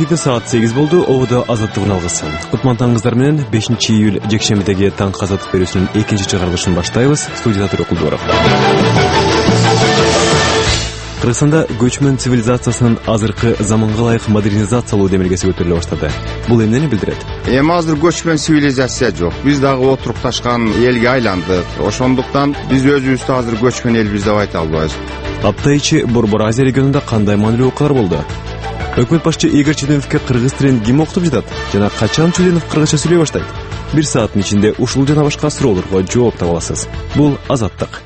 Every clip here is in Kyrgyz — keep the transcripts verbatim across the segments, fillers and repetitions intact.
Кечеде саат сегиз болду. Ободо азаттыгын алгысы. Кутман таңыңыздар менен бешинчи июль жекшембидеги таң азаттык берүүсүнүн экинчи чыгарылышын баштайбыз. Студияда Төрөкул Доров. Кыргызстанда көчмөн цивилизациясынын азыркы заманга ылайык модернизациялоо демилгеси көтөрүлө баштады. Бул эмнени билдирет? Эми азыр көчмөн цивилизация жок. Биз дагы отурукташкан элге айландык. Ошондуктан биз өзүбүздү азыр көчмөн элбиз деп айта албайбыз. Апта ичи Борбор Азия регионунда кандай маанилүү окуялар болду? Өкмөт башчы Игорь Чудиновке кыргыз тилин ким окутуп жатат жана качан Чудинов кыргызча сүйлөй баштайт? Бир сааттын ичинде ушул жана башка суроолорго жооп таба аласыз. Бул азаттык.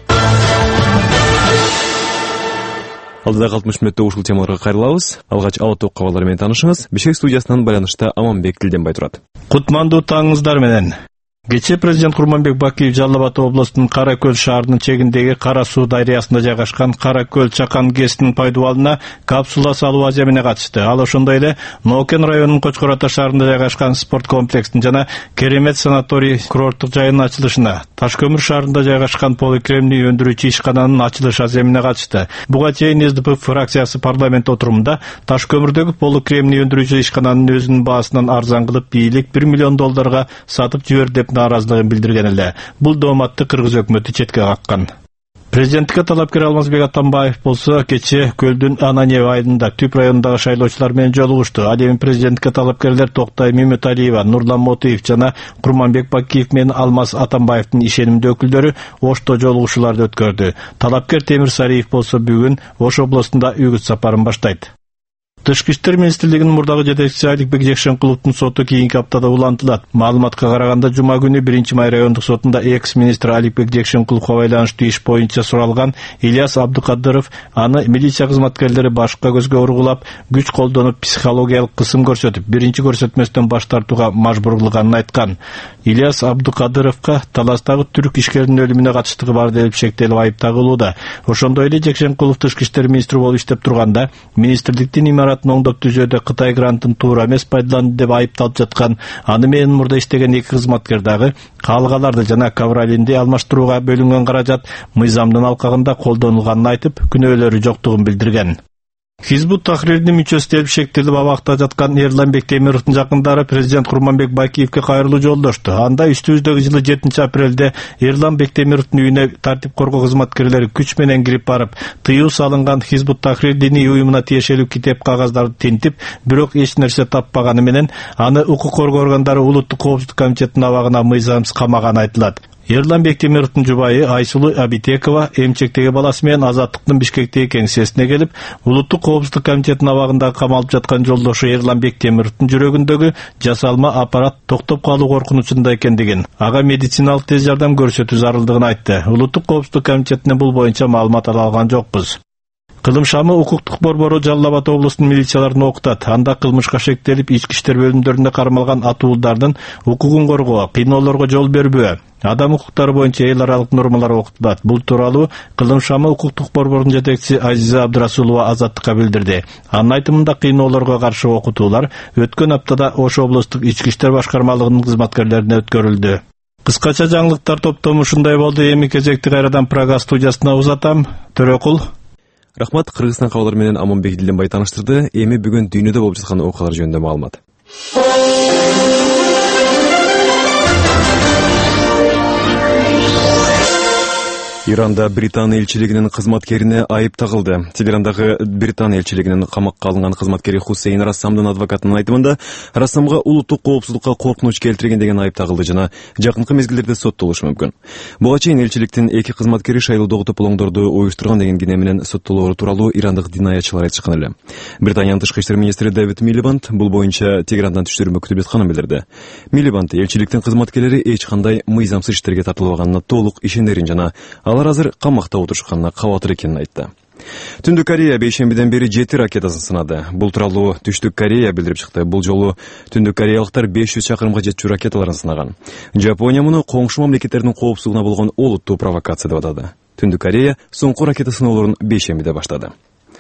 Алдыдагы алтымыш мүнөттө ушул темаларга кайрылабыз. Алгач аба ток кабарлары менен таанышыңыз. Бишкек студиясынан байланышта Аманбек Тилденбай турат. Кутмандуу таңыңыздар менен. Кечээ президент Курманбек Бакиев Жалал Абад облусунун Кара Көл шаарынын чегиндеги Кара Суу дарыясында жайгашкан Кара Көл Чакан ГЭСинин пайдубалына капсула салуу аземине катышты. Ал ошондой эле Нокен районунун Кочкор Ата шаарында жайгашкан спорт комплексинин жана Керемет санаторий курорттук жайынын ачылышына, Ташкөмүр шаарында жайгашкан поликремний өндүрүүчү ишкананын ачылыш аземине катышты. Буга чейин СДП фракциясы парламент отурумунда Ташкөмүрдөгү поликремний өндүрүүчү ишкананын өзүнүн баасынан арзан кылып бийлик бир миллион долларга сатып жиберди деп нааразылыгын билдирген эле. Бул дооматты кыргыз өкмөтү четке каккан. Президенттикке талапкер Алмазбек Атамбаев болсо кечээ Көлдүн Ананев айылында Түп районундагы шайлоочулар менен жолугушту. Ал эми президенттикке талапкерлер Токтай Мөмөталиева, Нурлан Мотуев жана Курманбек Бакиев менен Алмаз Атамбаевдин ишенимдүү өкүлдөрү Ошто жолугушууларды өткөрдү. Талапкер Темир Сариев болсо бүгүн Ош областында үгүт сапарын баштайт. Тышкы иштер министрлигинин мурдагы жетекчиси Аликбек Жекшенкуловдун соту кийинки аптада улантылат. Маалыматка караганда жума күнү биринчи май райондук сотунда экс-министр Аликбек Жекшенкуловго байланыштуу иш боюнча суралган Ильяс Абдыкадыров аны милиция кызматкерлери башка көзгө ургулап, күч колдонуп, психологиялык кысым көрсөтүп, биринчи көрсөтмөстөн баш тартууга мажбур кылганын айткан. Ильяс Абдыкадыровго таластагы түрк ишкеринин өлүмүнө катыштыгы бар деп шектелип айып тагылууда. Ошондой эле Жекшенкулов тышкы иштер министри болуп иштеп турганда министрликтин имаратын оңдоп түзүүдө Кытай грантын туура эмес пайдаланды деп айыпталып жаткан. Аны менен мурда иштеген эки кызматкер дагы каалгаларды жана Кавралинди алмаштырууга бөлүнгөн каражат мыйзамдын алкагында колдонулганын айтып, күнөөлөрү жоктугун билдирген. Хизбут Тахрирдин мүчөсү деп шектелип абакта жаткан Эрлан Бектемировдун жакындары президент Курманбек Бакиевке кайрылуу жолдошту. Анда үстүбүздөгү жылы жетинчи апрелде Эрлан Бектемировдун үйүнө тартип коргоо кызматкерлери күч менен кирип барып, тыюу салынган Хизбут Тахрир диний уюмуна тиешелүү китеп кагаздарды тинтип, бирок эч нерсе таппаганы менен аны укук коргоо органдары Улуттук коопсуздук комитетинин абагына мыйзамсыз камаганы айтылат. Эрлан Бектемировдун жубайы Айсулуу Абитекова эмчектеги баласы менен Азаттыктын Бишкектеги кеңсесине келип, Улуттук коопсуздук комитетинин абагында камалып жаткан жолдошу Эрлан Бектемировдун жүрөгүндөгү жасалма аппарат токтоп калуу коркунучунда экендигин, ага медициналык тез жардам көрсөтүү зарылдыгын айтты. Улуттук коопсуздук комитетинен бул боюнча маалымат ала алган жокпуз. Кылым шамы укуктук борбору Жалал Абад облусунун милицияларын окутат. Анда кылмышка шектелип, ички иштер бөлүмдөрүндө кармалган атуулдардын укугун коргоо, кыйноолорго жол бербөө, адам укуктары боюнча эл аралык нормалар окутулат. Бул тууралуу Кылым шамы укуктук борборунун жетекчиси Азиза Абдрасулова Азаттыкка билдирди. Анын айтымында кыйноолорго каршы окутуулар өткөн аптада Ош облустук ички иштер башкармалыгынын кызматкерлерине өткөрүлдү. Кыскача жаңылыктар топтому ушундай болду. Эми кезекти кайрадан Прага студиясына узатам. Төрөкул. Рахмат, Кыргызстан кабарлары менен Аманбек Тилденбай тааныштырды. Эми бүгүн дүйнөдө болуп жаткан окуялар жөнүндө маалымат. Иранда Британия элчилигинин кызматкерине айып тагылды. Тегерандагы Британия элчилигинин камакка алынган кызматкери Хусейн Рассамдын адвокатынын айтымында, Рассамга улуттук коопсуздукка коркунуч келтирген деген айып тагылды жана жакынкы мезгилдерде соттолушу мүмкүн. Буга чейин элчиликтин эки кызматкери шайлоодогу тополоңдорду уюштурган деген кине менен соттолоору тууралуу ирандык динаятчылар айтышкан эле. Британиянын тышкы иштер министри Дэвид Милибанд бул боюнча Тегерандан түштөрмө күтүп жатканын билдирди. Милибанд элчиликтин кызматкерлери эч кандай мыйзамсыз иштерге тартылбаганына толук ишендерин жана алар азыр камакта отурушканына кабатыр экенин айтты. Түндүк Корея бейшембиден бери жети ракетасын сынады. Бул тууралуу Түштүк Корея билдирип чыкты. Бул жолу Түндүк Кореялыктар беш жүз чакырымга жетчү ракеталарын сынаган. Жапония муну коңшу мамлекеттердин коопсуздугуна болгон олуттуу провокация деп атады. Түндүк Корея соңку ракета сыноолорун бейшембиде баштады.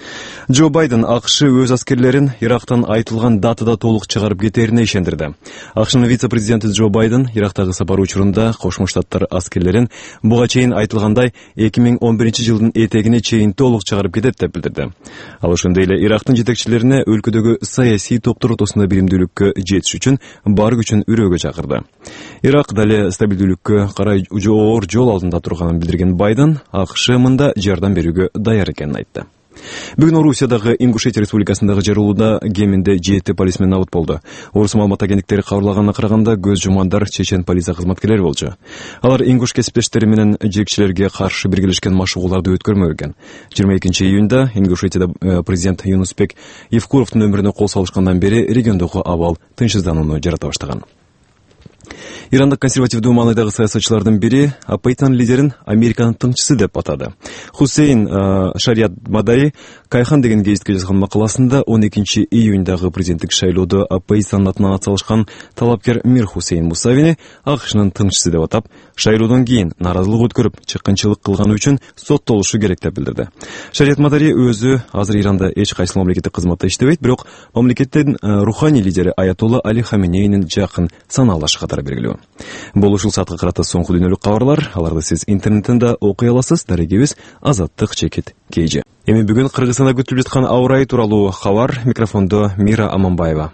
Джо Байден АКШ өз аскерлерин Ирактан айтылган датада толук чыгарып кетерине ишендирди. АКШнын вице-президенти Джо Байден Ирактагы сапары учурунда Кошмо Штаттар аскерлерин буга чейин айтылгандай эки миң он биринчи жылдын этегине чейин толук чыгарып кетет деп билдирди. Ал ошондой эле Ирактын жетекчилерине өлкөдөгү саясий топтор ортосунда биримдүүлүккө жетиш үчүн бар күчүн үрөөгө чакырды. Ирак дале стабилдүүлүккө карай оор жол алдында турганын билдирген Байден АКШ мында жардам берүүгө даяр экенин айтты. Бүгүн Орусиядагы Ингушетия Республикасындагы жарылууда кеминде жети полисмен набыт болду. Орус маалымат агенттиктери кабарлаганына караганда көз жумгандар чечен полиция кызматкерлери болчу. Алар ингуш кесиптештери менен жекчилерге каршы биргелешкен машыгууларды өткөрмөгөн. жыйырма экинчи июнда Ингушетияда президент Юнусбек Евкуровдун өмүрүнө кол салышкандан бери региондогу абал тынчсызданууну жарата баштаган. Ирандык консервативдүү маанайдагы саясатчылардын бири Апейтан лидерин Американын тыңчысы деп атады. Хусейн Шариат Мадаи Кайхан деген гезитке жазган макаласында он экинчи июндагы президенттик шайлоодо Апейтан атынан атсалышкан талапкер Мир Хусейн Мусавини АКШнын тыңчысы деп атап, шайлоодон кийин нааразылык өткөрүп, чыккынчылык кылганы үчүн соттолушу керек деп билдирди. Шариат Мадаи өзү азыр Иранда эч кайсы мамлекеттик кызматта иштебейт, бирок мамлекеттин руханий лидери Аятолла Али Хаменейнин жакын санаалашы катары белгилүү. Бул ушул саатка карата соңку дүйнөлүк кабарлар. Аларды сиз интернеттен да окуй аласыз. Дарегибиз Азаттык чекит Кейжи. Эми бүгүн Кыргызстанда күтүлүп жаткан аба ырайы тууралуу кабар. Микрофондо Мира Аманбаева.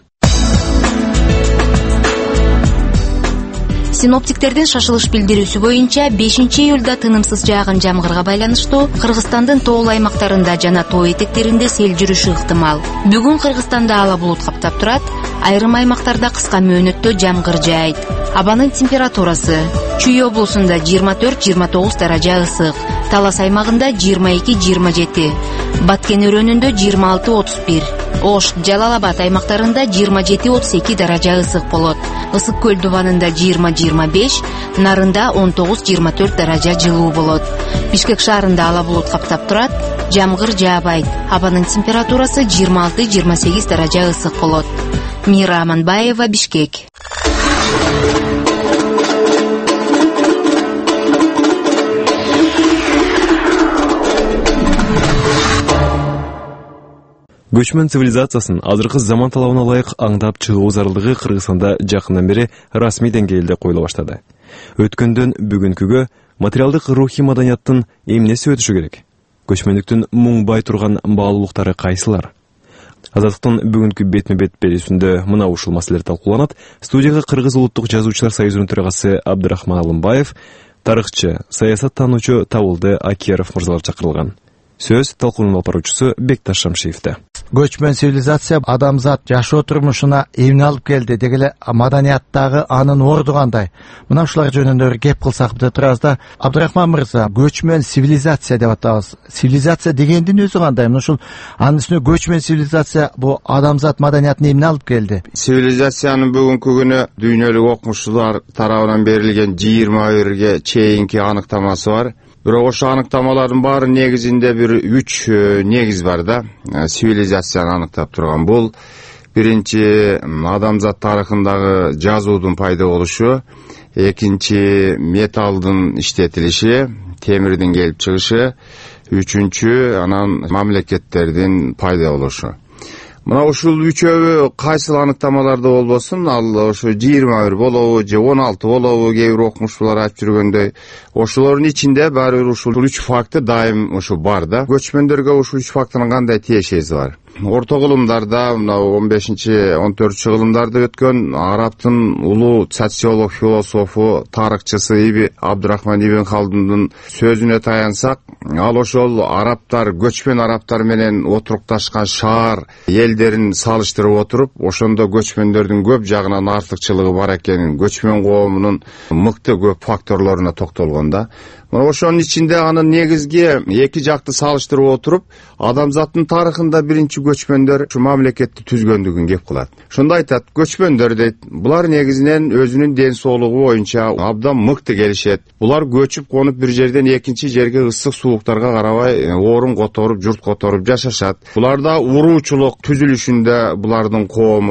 Синоптиктердин шашылыш билдирүүсү боюнча бешинчи июлда тынымсыз жааган жамгырга байланыштуу Кыргызстандын тоол аймактарында жана тоо этектеринде сел жүрүшү ыктымал. Бүгүн Кыргызстанда ала булут каптап турат, айрым аймактарда кыска мөөнөттө жамгыр жаайт. Абанын температурасы: Чүй облусунда жыйырма төрт жыйырма тогуз даража ысык, Талас аймагында жыйырма эки жыйырма жети, Баткен өрөөнүндө жыйырма алты отуз бир, Ош, Жалал Абад аймактарында жыйырма жети отуз эки даража ысык болот. Ысык көл дубанында жыйырма жыйырма беш, Нарында он тогуз жыйырма төрт даража жылуу болот. Бишкек шаарында ала булут каптап турат, жамгыр жаабайт. Абанын температурасы жыйырма алты жыйырма сегиз даража ысык болот. Мира Аманбаева, Бишкек. Көчмөн цивилизациясын азыркы заман талабына ылайык аңдап чыгуу зарылдыгы Кыргызстанда жакындан бери расмий деңгээлде коюла баштады. Өткөндөн бүгүнкүгө материалдык рухий маданияттын эмнеси өтүшү керек? Көчмөндүктүн муң бай турган баалуулуктары кайсылар? Азаттыктын бүгүнкү бетме-бет белесүүндө мына ушул маселелер талкууланат. Студияга Кыргыз улуттук жазуучулар союзунун төрагасы Абдырахман Алымбаев, тарыхчы, саясат таануучу Табылды Акеров мырзалар чакырылган. Сөз талкуунун алып баруучусу Бекташ Шамшиевде. Көчмөн цивилизация адамзат жашоо турмушуна эмне алып келди дегеле маданияттагы анын орду кандай? Мына ушулар жөнүндө кеп кылсак деп турабыз да. Абдырахман мырза, көчмөн цивилизация деп атабыз. Цивилизация дегендин өзү кандай? Мына ушул анын үстүнө көчмөн цивилизация бул адамзат маданиятына эмне алып келди? Цивилизациянын бүгүнкү күнү дүйнөлүк окумуштуулар тарабынан берилген жыйырма бирге чейинки аныктамасы бар. Бирок ошо аныктамалардын баары негизинде бир үч негиз бар да. Цивилизацияны аныктап турган бул биринчи адамзат тарыхындагы жазуудун пайда болушу, экинчи металлдын иштетилиши, темирдин келип чыгышы, үчүнчү анан мамлекеттердин пайда болушу. Мына ушул үчөө кайсыл аныктамаларда болбосун, ал ошо жыйырма бир болобу же он алты болобу, кээ бир окумуштуулар айтып жүргөндөй, ошолордун ичинде баары бир ушул үч факты дайым ушу бар да. Көчмөндөргө ушул үч фактынын кандай тиешеси бар? Орто кылымдарда, мына он бешинчи он төртүнчү кылымдарда өткөн арабтын улуу социолог, философу, тарыхчысы Иби Абдурахман ибн Халдундун сөзүнө таянсак, ал ошол арабтар, көчмөн арабтар менен отурукташкан шаар элдерин салыштырып отуруп, ошондо көчмөндөрдүн көп жагынан артыкчылыгы бар экенин, көчмөн коомунун мыкты көп факторлоруна токтолгон да. Мына ошонун ичинде анын негизги эки жакты салыштырып отуруп, адамзаттын тарыхында биринчи көчмөндөр ушу мамлекетти түзгөндүгүн кеп кылат. Ошондо айтат, көчмөндөр дейт, булар негизинен өзүнүн ден соолугу боюнча абдан мыкты келишет. Булар көчүп конуп бир жерден экинчи жерге ысык сууктарга карабай орун которуп, журт которуп жашашат. Буларда уруучулук түзүлүшүндө булардын коому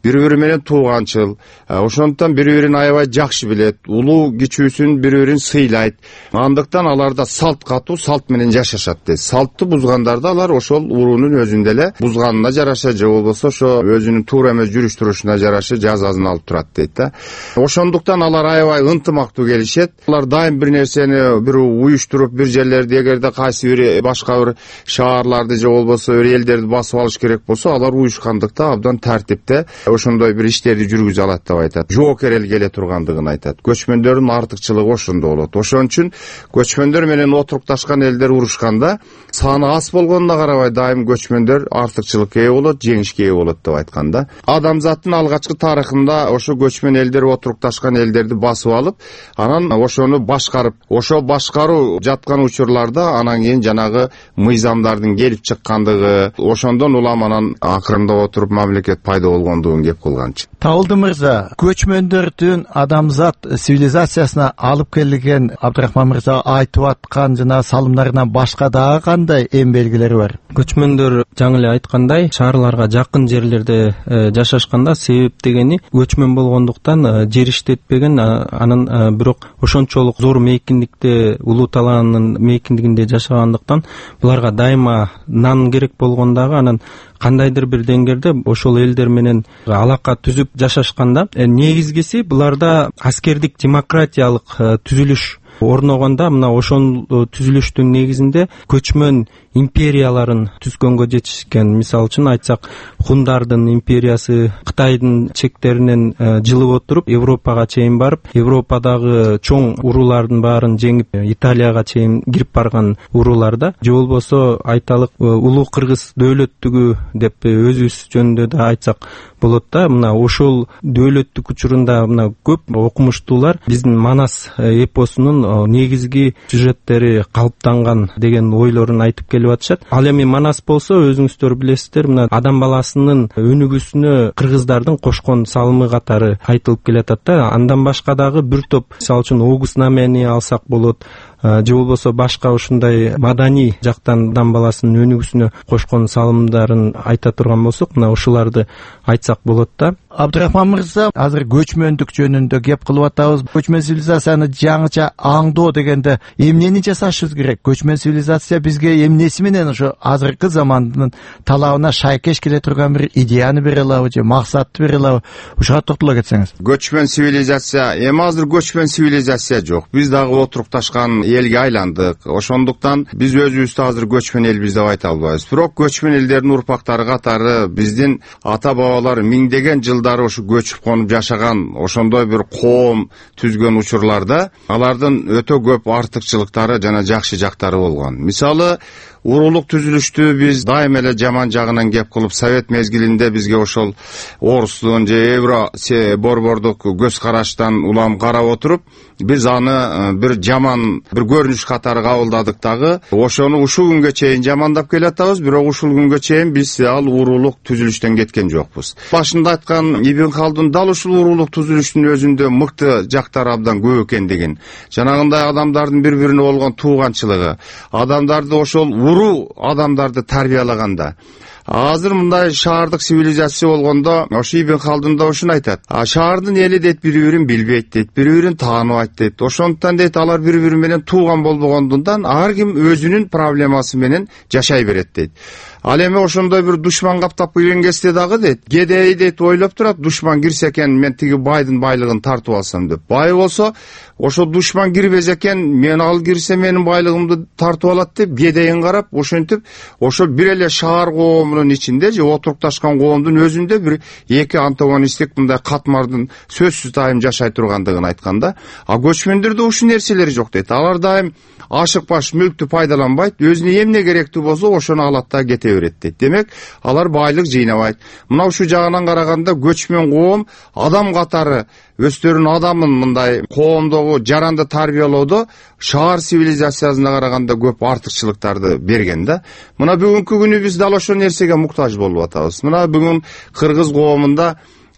бири бири менен тууганчыл, ошондуктан бири бирин аябай жакшы билет, улуу кичүүсүн бири бирин сыйлайт. Андыктан аларда салт катуу, салт менен жашашат дейт. Салтты бузгандарда алар ошол уруунун өзүндө эле бузганына жараша же болбосо ошо өзүнүн туура эмес жүрүш турушуна жараша жазасын алып турат дейт да. Ошондуктан алар аябай ынтымактуу келишет. Алар дайым бир нерсени бир уюштуруп, бир жерлерди эгерде кайсы бир башка бир шаарларды же болбосо бир элдерди басып алыш керек болсо, алар уюшкандыкта абдан тартипте ошондой бир иштерди жүргүзө алат деп айтат. Жоокерел келе тургандыгын айтат. Көчмөндөрдүн артыкчылыгы ошондо болот. Ошон үчүн көчмөндөр менен отурукташкан элдер урушканда саны аз болгонуна карабай дайым көчмөндөр артыкчылыкка ээ болот, жеңишке ээ болот деп айтканда. Адамзаттын алгачкы тарыхында ошо көчмөн элдер отурукташкан элдерди басып алып, анан ошону башкарып, ошо башкаруу жаткан учурларда анан кийин жанагы мыйзамдардын келип чыккандыгы, ошондон улам анан акырындап отуруп мамлекет пайда болгондугун кеп кылганчы. Табылды мырза, көчмөндөрдүн адамзат цивилизациясына алып келген Абдрахман мырза айтып аткан жана салымдарынан башка дагы кандай эм белгилери бар? Көчмөндөр жаңы эле айткандай, шаарларга жакын жерлерде жашашканда себеп дегени көчмөн болгондуктан жер иштетпеген, анан бирок ошончолук зор мейкиндикте, улуу талаанын мейкиндигинде жашагандыктан буларга дайыма нан керек болгондагы, анан кандайдыр бир деңгээлде ошол элдер менен алака түзүп жашашканда негизгиси буларда аскердик демократиялык түзүлүш орногондо, мына ошол түзүлүштүн негизинде көчмөн империяларын түзгөнгө жетишкен. Мисалы үчүн айтсак, хундардын империясы Кытайдын чектеринен жылып отуруп Европага чейин барып, Европадагы чоң уруулардын баарын жеңип Италияга чейин кирип барган урууларда, же болбосо айталык улуу кыргыз дөөлөттүгү деп өзүбүз жөнүндө да айтсак болот да. Мына ошол дөөлөттүк учурунда мына көп окумуштуулар биздин Манас эпосунун негизги сюжеттери калыптанган деген ойлорун айтып келип атышат. Ал эми Манас болсо өзүңүздөр билесиздер, мына адам баласынын өнүгүүсүнө кыргыздардын кошкон салымы катары айтылып келатат да. Андан башка дагы бир топ, мисалы үчүн Огус Намени алсак болот, же болбосо башка ушундай маданий жактан адам баласынын өнүгүүсүнө кошкон салымдарын айта турган болсок, мына ушуларды айтсак болот да. Абдрахман мырза, азыр көчмөндүк жөнүндө кеп кылып атабыз. Көчмөн цивилизацияны жаңыча аңдоо дегенде эмнени жасашыбыз керек? Көчмөн цивилизация бизге эмнеси менен ошо азыркы замандын талабына шайкеш келе турган бир идеяны бере алабы же максатты бере алабы? Ушуга токтоло кетсеңиз. Көчмөн цивилизация, эми азыр көчмөн цивилизация жок. Биз дагы отурукташкан элге айландык. Ошондуктан биз өзүбүздү азыр көчмөн элбиз деп айта албайбыз. Бирок көчмөн элдердин урпактары катары биздин ата бабалар миңдеген жыл ошо көчүп конуп жашаган, ошондой бир коом түзгөн учурларда алардын өтө көп артыкчылыктары жана жакшы жактары болгон. Мисалы, урулук түзүлүштү биз дайым эле жаман жагынан кеп кылып, совет мезгилинде бизге ошол орустун же евро борбордук көз караштан улам карап отуруп, биз аны бир жаман бир көрүнүш катары кабылдадык дагы. Ошону ушул күнгө чейин жамандап келатабыз, бирок ушул күнгө чейин биз ал урулук түзүлүштөн кеткен жокпуз. Башында айткан Ибн Халдун дал ушул урулук түзүлүштүн өзүндө мыкты жактары абдан көп экендигин, жанагындай адамдардын бири-бирине болгон тууганчылыгы, адамдарды ошол уруу адамдарды тарбиялаганда, азыр мындай шаардык цивилизация болгондо, ошо Ибн Халдун да ушуну айтат. А шаардын эли дейт бири-бирин билбейт дейт, бири-бирин тааныбайт дейт. Ошондуктан дейт алар бири-бири менен тууган болбогондуктан ар ким өзүнүн проблемасы менен жашай берет дейт. Ал эми ошондой бир душман каптап кирген кезде дагы дейт, кедей дейт ойлоп турат, душман кирсе экен мен тиги байдын байлыгын тартып алсам деп. Бай болсо ошо душман кирбес экен, мен ал кирсе менин байлыгымды тартып алат деп кедейин карап, ошентип ошо бир эле шаар коомунун ичинде же отурукташкан коомдун өзүндө бир эки антагонисттик мындай катмардын сөзсүз дайым жашай тургандыгын айтканда, а көчмөндөрдө ушул нерселер жок дейт. Алар дайым ашык баш мүлктү пайдаланбайт, өзүнө эмне керектүү болсо ошону алат да кете берет дейт. Демек, алар байлык жыйнабайт. Мына ушул жагынан караганда көчмөн коом адам катары өздөрүнүн адамын мындай коомдогу жаранды тарбиялоодо шаар цивилизациясына караганда көп артыкчылыктарды берген да. Мына бүгүнкү күнү биз дал ошол нерсеге муктаж болуп атабыз. Мына бүгүн кыргыз коомунда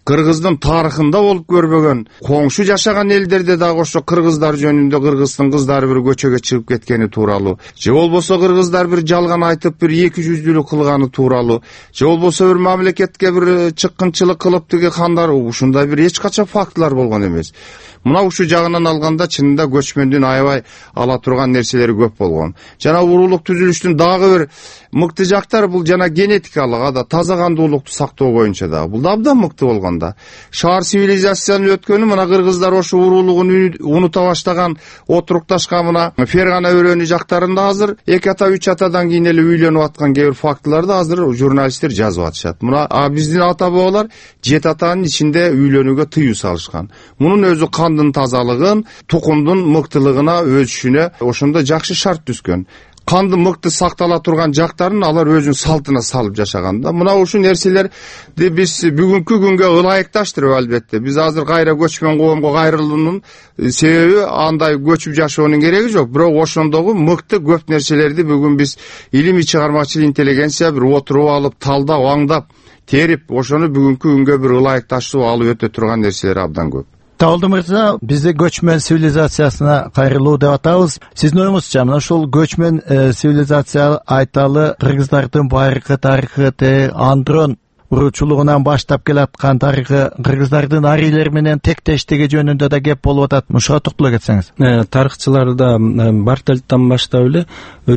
кыргыздын тарыхында болуп көрбөгөн, коңшу жашаган элдерде дагы ошо кыргыздар жөнүндө кыргыздын кыздары бир көчөгө чыгып кеткени тууралуу, же болбосо кыргыздар бир жалган айтып бир эки жүздүүлүк кылганы тууралуу, же болбосо бир мамлекетке бир чыккынчылык кылып тиги кандар, ушундай бир эч качан фактылар болгон эмес. Мына ушу жагынан алганда чынында көчмөндүн аябай ала турган нерселери көп болгон. Жана уруулук түзүлүштүн дагы бир мыкты жактары бул жана генетикалык, ада таза кандуулукту сактоо боюнча да бул да абдан мыкты болгон да. Шаар цивилизациянын өткөнү мына кыргыздар ошо уруулугун унута баштаган, отурукташкан мына Фергана өрөөнү жактарында азыр эки ата үч атадан кийин эле үйлөнүп аткан кээ бир фактыларды азыр журналисттер жазып атышат. Мына а биздин ата бабалар жети атанын ичинде үйлөнүүгө тыюу салышкан. Мунун өзү кандын тазалыгын, тукумдун мыктылыгына ölçүшүнө ошондо жакшы шарт түзгөн. Канды мыкты сактала турган жактарын алар өзүнүн салтына салып жашаган да. Мына ушул нерселерди биз бүгүнкү күнгө ылайыкташтырып, албетте биз азыр кайра көчмөн коомго кайрылуунун себеби андай көчүп жашоонун кереги жок, бирок ошондогу мыкты көп нерселерди бүгүн биз илимий чыгармачыл интеллигенция бир отуруп алып, талдап, аңдап, терип, ошону бүгүнкү күнгө бир ылайыкташтырып алып өтө турган нерселер абдан көп. Табылды мырза, бизди көчмөн цивилизациясына кайрылуу деп атабыз. Сиздин оюңузча, мына ушул көчмөн цивилизация айталы кыргыздардын байыркы тарыхы, андрон уруучулугунан баштап келаткан тарыхы, кыргыздардын арийлер менен тектештиги жөнүндө да кеп болуп атат. Мушуга токтоло кетсеңиз. Тарыхчылар да Бартельдтан баштап эле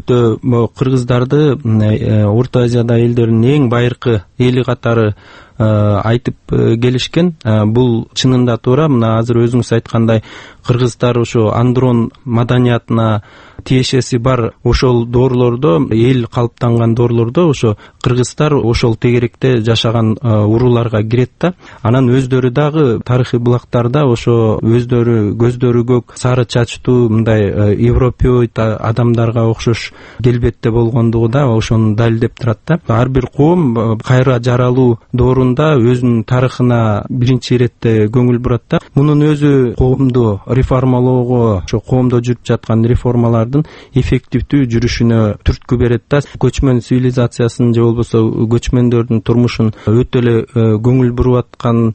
өтө кыргыздарды Орто Азияда элдеринин эң байыркы эли катары айтып келишкен. Бул чынында туура. Мына азыр өзүңүз айткандай кыргыздар ошо андрон маданиятына тиешеси бар ошол доорлордо, эл калыптанган доорлордо ошо кыргыздар ошол тегеректе жашаган урууларга кирет да. Анан өздөрү дагы тарыхый булактарда ошо өздөрү көздөрү көк, сары чачтуу, мындай европеоид адамдарга окшош келбетте болгондугу да ошону далилдеп турат да. Ар бир коом кайра жаралуу доорунда өзүнүн тарыхына биринчи иретте көңүл бурат да. Мунун өзү коомду реформалоого, ошо коомдо жүрүп жаткан реформалардын эффективдүү жүрүшүнө түрткү берет да. Көчмөн цивилизациясынын же болбосо көчмөндөрдүн турмушун өтө эле көңүл буруп аткан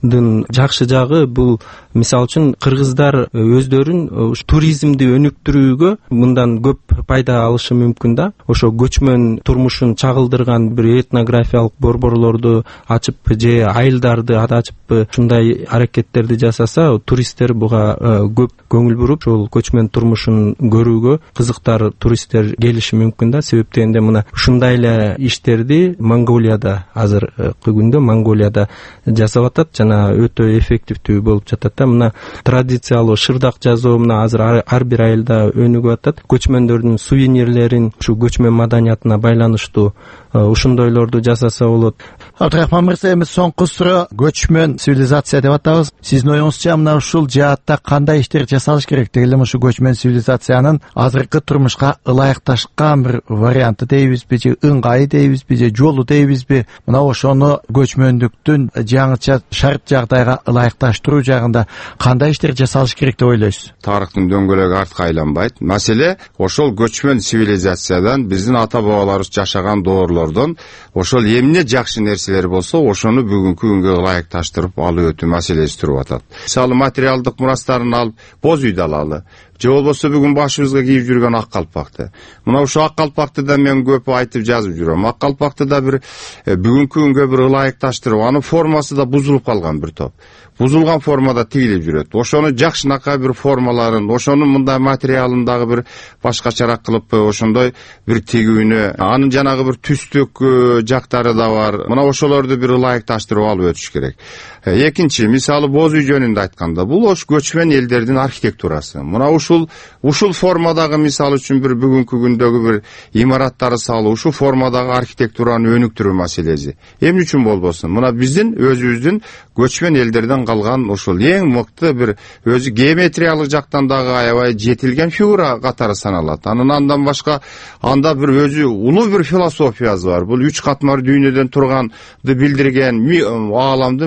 жакшы жагы бул, мисалы үчүн кыргыздар өздөрүн туризмди өнүктүрүүгө мындан көп пайда алышы мүмкүн да. Ошо көчмөн турмушун чагылдырган бир этнографиялык борборлорду ачып же айылдарды ачып ушундай аракеттерди жасаса, туристтер буга көп көңүл буруп, ошол көчмөн турмушун көрүүгө кызыктар туристтер келиши мүмкүн да. Себеп дегенде мына ушундай эле иштерди Монголияда, азыркы күндө Монголияда жасап атат, жана өтө эффективдүү болуп жатат да. Мына традициялуу шырдак жазуу мына азыр ар бир айылда өнүгүп атат. Көчмөндөрдүн сувенирлерин ушу көчмөн маданиятына байланыштуу ушундойлорду жасаса болот. Абдрахман мырза, эми соңку суроо көчмөн цивилизация деп атабыз. Сиздин оюңузча мына ушул жаатта кандай иштер жасалыш керек? Дегеле ушу көчмөн цивилизациянын азыркы турмушка ылайыкташкан бир варианты дейбизби, же ыңгайы дейбизби, же жолу дейбизби? Мына ошону көчмөндүктүн жаңыча шарт жагдайга ылайыкташтыруу жагында кандай иштер жасалыш керек деп ойлойсуз? Тарыхтын дөңгөлөгү артка айланбайт. Маселе ошол көчмөн цивилизациядан биздин ата бабаларыбыз жашаган доорлордон ошол эмне жакшы нерселер болсо, ошону бүгүнкү күнгө ылайыкташтырып алып өтүү маселеси туруп атат. Мисалы материалдык мурастарын алып боз үйдү алалы, же болбосо бүгүн башыбызга кийип жүргөн ак калпакты. Мына ушул ак калпакты да мен көп айтып жазып жүрөм. Ак калпакты да бир бүгүнкү күнгө бир ылайыкташтырып, анын формасы да бузулуп калган бир топ. Бузулган формада тигилип жүрөт. Ошону жакшынакай бир формаларын, ошонун мындай материалын дагы бир башкачараак кылып, ошондой бир тигүүнү, анын жанагы бир түстүк жактары да бар. Мына ошолорду бир ылайыкташтырып алып өтүш керек. Экинчи, мисалы боз үй жөнүндө айтканда, бул ош көчмөн элдердин архитектурасы. Мына ушул ушул формадагы, мисалы үчүн бир бүгүнкү күндөгү бир имараттарды салуу, ушул формадагы архитектураны өнүктүрүү маселеси эмне үчүн болбосун? Мына биздин өзүбүздүн көчмөн элдерден калган ушул эң мыкты бир өзү геометриялык жактан дагы аябай жетилген фигура катары саналат. Анан андан башка анда бир өзү улуу бир философиясы бар. Бул үч катмар дүйнөдөн турганды билдирген ааламдын бир микро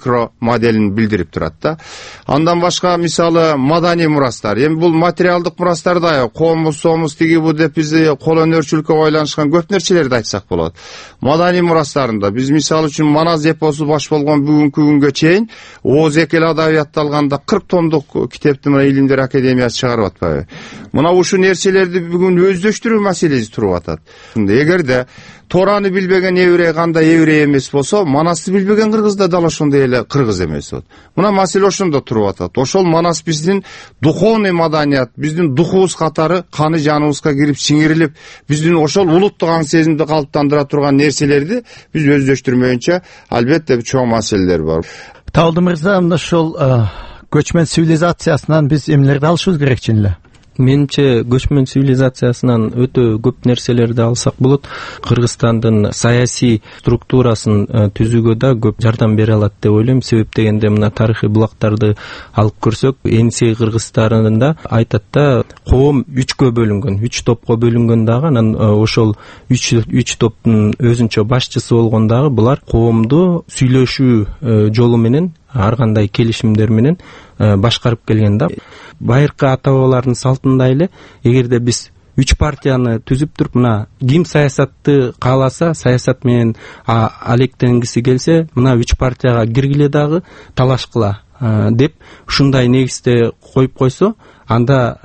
микро моделин билдирип турат да. Андан башка мисалы маданий мурастар. Эми бул материалдык мурастарда комуз, сомуз, тиги бу деп биз кол өнөрчүлүккө байланышкан көп нерселерди айтсак болот. Маданий мурастарында биз мисалы үчүн Манас эпосу баш болгон бүгүнкү күнгө чейин Ооз Экел адабиятты алганда кырк томдук китепти мына Илимдер академиясы чыгарып атпайбы. Мына ушул нерселерди бүгүн өздөштүрүү маселеси туруп атат. Эгерде Тораны билбеген еврей кандай еврей эмес болсо, Манасты билбеген кыргыз да дал ошондой эле кыргыз эмес болот. Мына маселе ошондо туруп атат. Ошол Манас биздин духовный маданият, биздин духубуз катары каны жаныбызга кирип сиңирилип, биздин ошол улуттук аң сезимди калыптандыра турган нерселерди биз өздөштүрмөйүнчө албетте чоң маселелер бар. Талды мырза, мына ошол көчмөн цивилизациясынан биз эмнелерди алышыбыз керек чын эле? Менимче көчмөн цивилизациясынан өтө көп нерселерди алсак болот. Кыргызстандын саясий структурасын түзүүгө да көп жардам бере алат деп ойлойм. Себеп дегенде мына тарыхый булактарды алып көрсөк, Энисей кыргыздарында айтат да, коом үчкө бөлүнгөн, үч топко бөлүнгөн дагы, анан ошол үч үч топтун өзүнчө башчысы болгон дагы булар коомду сүйлөшүү жолу менен ар кандай келишимдер менен башкарып келген да. Байыркы ата бабалардын салтында эле, эгерде биз үч партияны түзүп туруп, мына ким саясатты кааласа, саясат менен алектенгиси келсе, мына үч партияга киргиле дагы талашкыла деп ушундай негизде коюп койсо, анда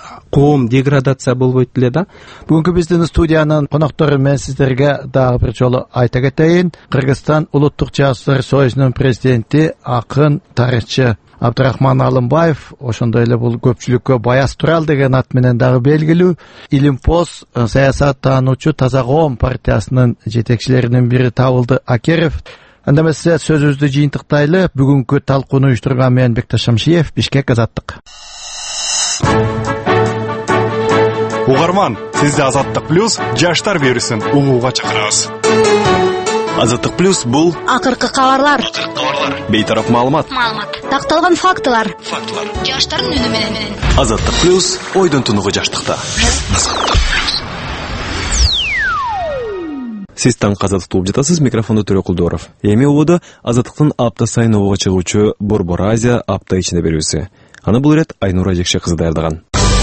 коом деградация болбойт эле да. Бүгүнкү биздин студиянын коноктору мен сиздерге дагы бир жолу айта кетейин. Кыргызстан Улуттук жазуучулар союзунун президенти, акын, тарыхчы Абдрахман Алымбаев, ошондой эле бул көпчүлүккө Баяз Турал деген ат менен дагы белгилүү, Илимпоз саясат таануучу Таза Коом партиясынын жетекчилеринин бири Табылды Акеров. Анда эмесе сөзүбүздү жыйынтыктайлы. Бүгүнкү талкууну уюштурган мен Бекташ Шамшиев, Бишкек, Азаттык. Угарман, сизди Азаттык плюс жаштар берүүсүн угууга чакырабыз. Азаттык плюс бул акыркы кабарлар, бейтарап маалымат, маалымат, такталган фактылар, фактылар, жаштардын үнү менен. Азаттык плюс ойдон тунугу жаштыкта. Сиз таң Азаттыкты угуп жатасыз, микрофондо Төрө Кулдоров. Эми убуду Азаттыктын апта сайын угууга чыгуучу Борбор Азия апта ичинде берүүсү. Аны бул ирет Айнура Жекше кызы даярдаган.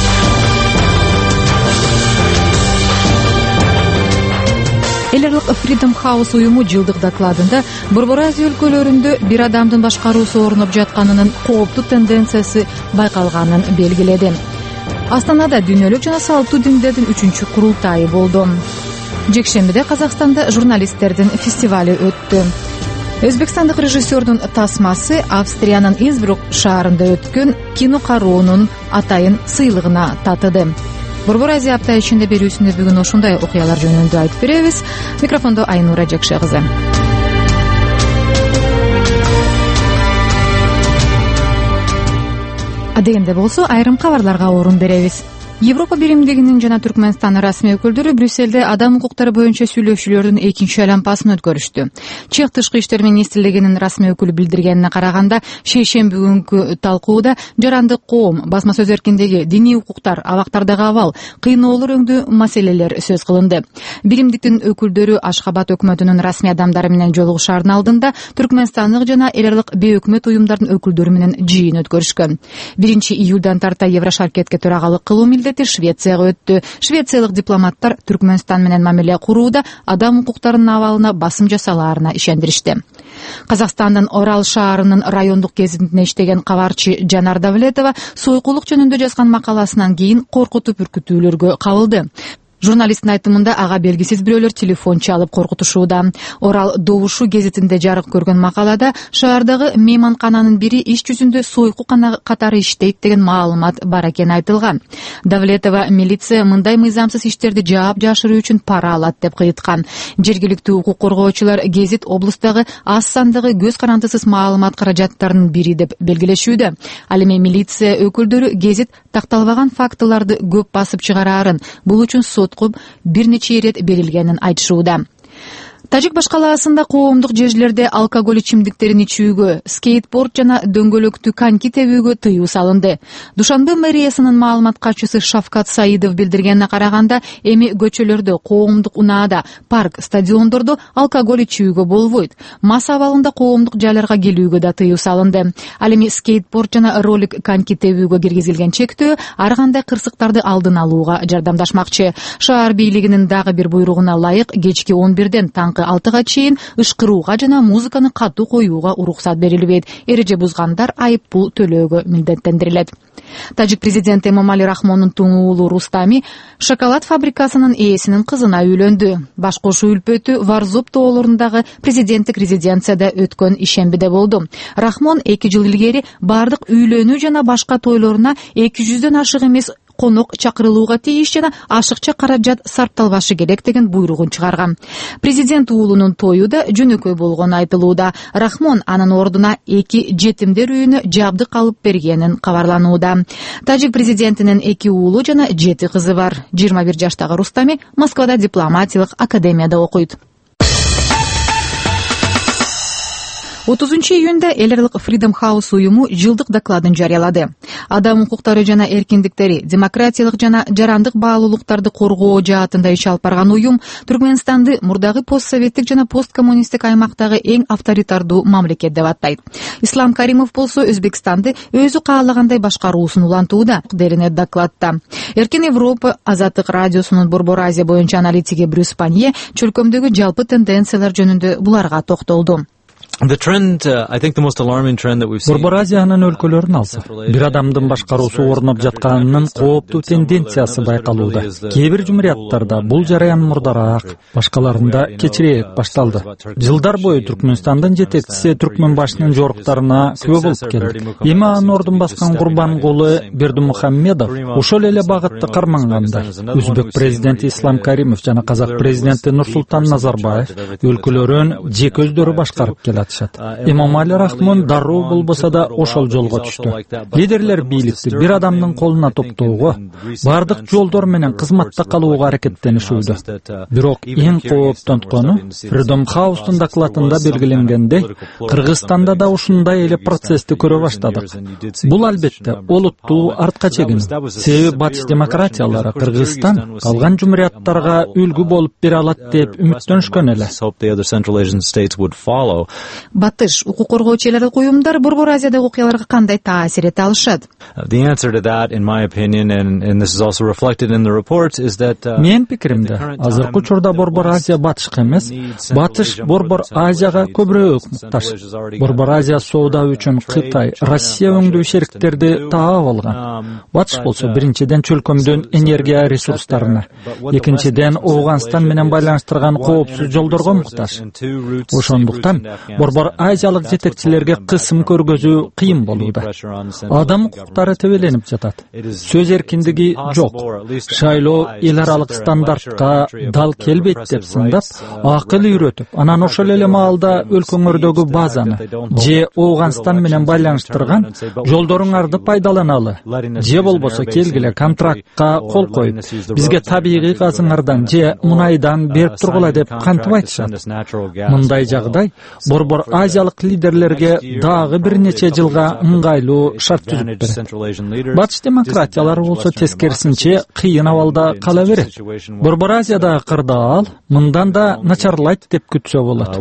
Элерлик Freedom House уюму жылдык докладында Борбор Азия өлкөлөрүндө бир адамдын башкаруусу орноп жатканынын кооптуу тенденциясы байкалганын белгиледи. Астанада дүйнөлүк жана салттуу диндердин үчүнчү курултайы болду. Жекшембиде Казакстанда журналисттердин фестивали өттү. Өзбекстандык режиссердун тасмасы Австриянын Инсбрук шаарында өткөн кино кароонун атайын сыйлыгына татыды. Борбор Азия апта ичинде берүүсүндө бүгүн ошондой окуялар жөнүндө айтып беребиз. Микрофондо Айнура Жекше кызы. Адегенде болсо, айрым кабарларга орун беребиз. Европа биримдигинин жана Түркмөнстандын расмий өкүлдөрү Брюссельде адам укуктары боюнча сүйлөшүүлөрдүн экинчи айлампасын өткөрүштү. Чех тышкы иштер министрлигинин расмий өкүлү билдиргенине караганда, шейшемби күнгү талкууда жарандык коом, басма сөз эркиндиги, диний укуктар, абактардагы абал, кыйноолор өңдүү маселелер сөз кылынды. Биримдиктин өкүлдөрү Ашхабад өкмөтүнүн расмий адамдары менен жолугушаардын алдында Түркмөнстандык жана элерлик бейөкмөт уюмдардын өкүлдөрү менен жыйын өткөрүшкөн. биринчи июлдан тарта Еврошаркетке төрагалык кылуу Швецияга өттү. Швециялык дипломаттар Түркмөнстан менен мамиле курууда адам укуктарынын абалына басым жасалаарына ишендиришти. Казакстандын Орал шаарынын райондук гезитинде иштеген кабарчы Жанар Давлетова сойкулук жөнүндө жазган макаласынан кийин коркутуп үркүтүүлөргө кабылды. Журналисттин айтымында ага белгисиз бирөөлөр телефон чалып коркутушууда. Орал добушу гезитинде жарык көргөн макалада шаардагы мейманкананын бири иш жүзүндө сойку катары иштейт деген маалымат бар экени айтылган. Давлетова милиция мындай мыйзамсыз иштерди жаап жашыруу үчүн пара алат деп кыйыткан. Жергиликтүү укук коргоочулар гезит облустагы аз сандагы көз карандысыз маалымат каражаттарынын бири деп белгилешүүдө. Ал эми милиция өкүлдөрү гезит такталбаган фактыларды көп басып чыгараарын, бул үчүн сотко бир нече ирет берилгенин айтышууда. Тажик башкалаасында коомдук жерлерде алкоголь ичимдиктерин ичүүгө, скейтборд жана дөңгөлөктүү коньки тебүүгө тыюу салынды. Душанбе мэриясынын маалымат катчысы Шавкат Саидов билдиргенине караганда, эми көчөлөрдө, коомдук унаада, парк, стадиондордо алкоголь ичүүгө болбойт. Мас абалында коомдук жайларга келүүгө да тыюу салынды. Ал эми скейтборд жана ролик коньки тебүүгө киргизилген чектөө ар кандай кырсыктарды алдын алууга жардамдашмакчы. Шаар бийлигинин дагы бир буйругуна ылайык кечки он бирден таңкы алтыга чейин ышкырууга жана музыканы катуу коюуга уруксат берилбейт. Эреже бузгандар айып пул төлөөгө милдеттендирилет. Тажик президенти Эмомали Рахмондун туң уулу Рустами шоколад фабрикасынын ээсинин кызына үйлөндү. Баш кошуу үлпөтү Варзоп тоолорундагы президенттик резиденцияда өткөн ишембиде болду. Рахмон эки жыл илгери бардык үйлөнүү жана башка тойлоруна эки жүздөн ашык эмес конок чакырылууга тийиш жана ашыкча каражат сарпталбашы керек деген буйругун чыгарган. Президент уулунун тою да жөнөкөй болгону айтылууда. Рахмон анын ордуна эки жетимдер үйүнө жабдык алып бергенин кабарланууда. Тажик президентинин эки уулу жана жети кызы бар. жыйырма бир жаштагы Рустами Москвада дипломатиялык академияда окуйт. отузунчу июнда эл аралык Freedom House уюму жылдык докладын жарыялады. Адам укуктары жана эркиндиктери, демократиялык жана жарандык баалуулуктарды коргоо жаатында иш алып барган уюм Түркмөнстанды мурдагы постсоветтик жана посткоммунисттик аймактагы эң авторитардуу мамлекет деп аттайт. Ислам Каримов болсо Өзбекстанды өзү каалагандай башкаруусун улантууда делинет докладта. Эркин Европа Азаттык радиосунун Борбор Азия боюнча аналитиги Брюс Панье чөлкөмдөгү жалпы тенденциялар жөнүндө буларга токтолду. Борбор Азиянын өлкөлөрүн алсак, бир адамдын башкаруусу орноп жатканынын кооптуу тенденциясы байкалууда. Кээ бир жумурияттарда бул жараян мурдараак, башкаларында кечирээк башталды. Жылдар бою Түркмөнстандын жетекчиси түркмөн башынын жоруктарына күбө болуп келди. Эми анын ордун баскан Курбангулы Бердимухаммедов ошол эле багытты карманганда, Өзбек президенти Ислам Каримов жана Казак президенти Нурсултан Назарбаев өлкөлөрүн жеке өздөрү башкарып келет. Эмомали Рахмон дароо болбосо да ошол жолго түштү. Лидерлер бийликти бир адамдын колуна топтоого, бардык жолдор менен кызматта калууга аракеттенишүүдө. Бирок эң кооптонткону Freedom House'тун докладында белгиленгендей, Кыргызстанда да ушундай эле процессти көрө баштадык. Бул албетте олуттуу артка чегин. Себеби батыш демократиялары Кыргызстан калган жумурияттарга үлгү болуп бере алат деп үмүттөнүшкөн эле. Батыш укук коргоочу эл аралык уюмдар Борбор Азиядагы окуяларга кандай таасир эте алышат? Менин пикиримде, азыркы учурда Борбор Азия батышка эмес, батыш Борбор Азияга көбүрөөк муктаж. Борбор Азия соода үчүн Кытай, Россия өңдүү шериктерди таап алган. Батыш болсо биринчиден чөлкөмдөн энергия ресурстарына, экинчиден Ооганстан менен байланыштырган коопсуз жолдорго муктаж. Ошондуктан Борбор Азиялык жетекчилерге кысым көргөзүү кыйын болууда. Адам укуктары тебеленип жатат. Сөз эркиндиги жок. Шайлоо эл аралык стандартка дал келбейт деп сындап, акыл үйрөтүп, анан ошол эле маалда өлкөңөрдөгү базаны же Ооганстан менен байланыштырган жолдоруңарды пайдаланалы, же болбосо келгиле контрактка кол коюп, бизге табигый газыңардан же мунайдан берип тургула деп кантип айтышат. Мындай жагдай Борбор Азиялык лидерлерге дагы бир нече жылга ыңгайлуу шарт түзүп берет. Батыш демократиялары болсо тескерисинче кыйын абалда кала берет. Борбор Азияда кырдаал мындан да начарлайт деп күтсө болот.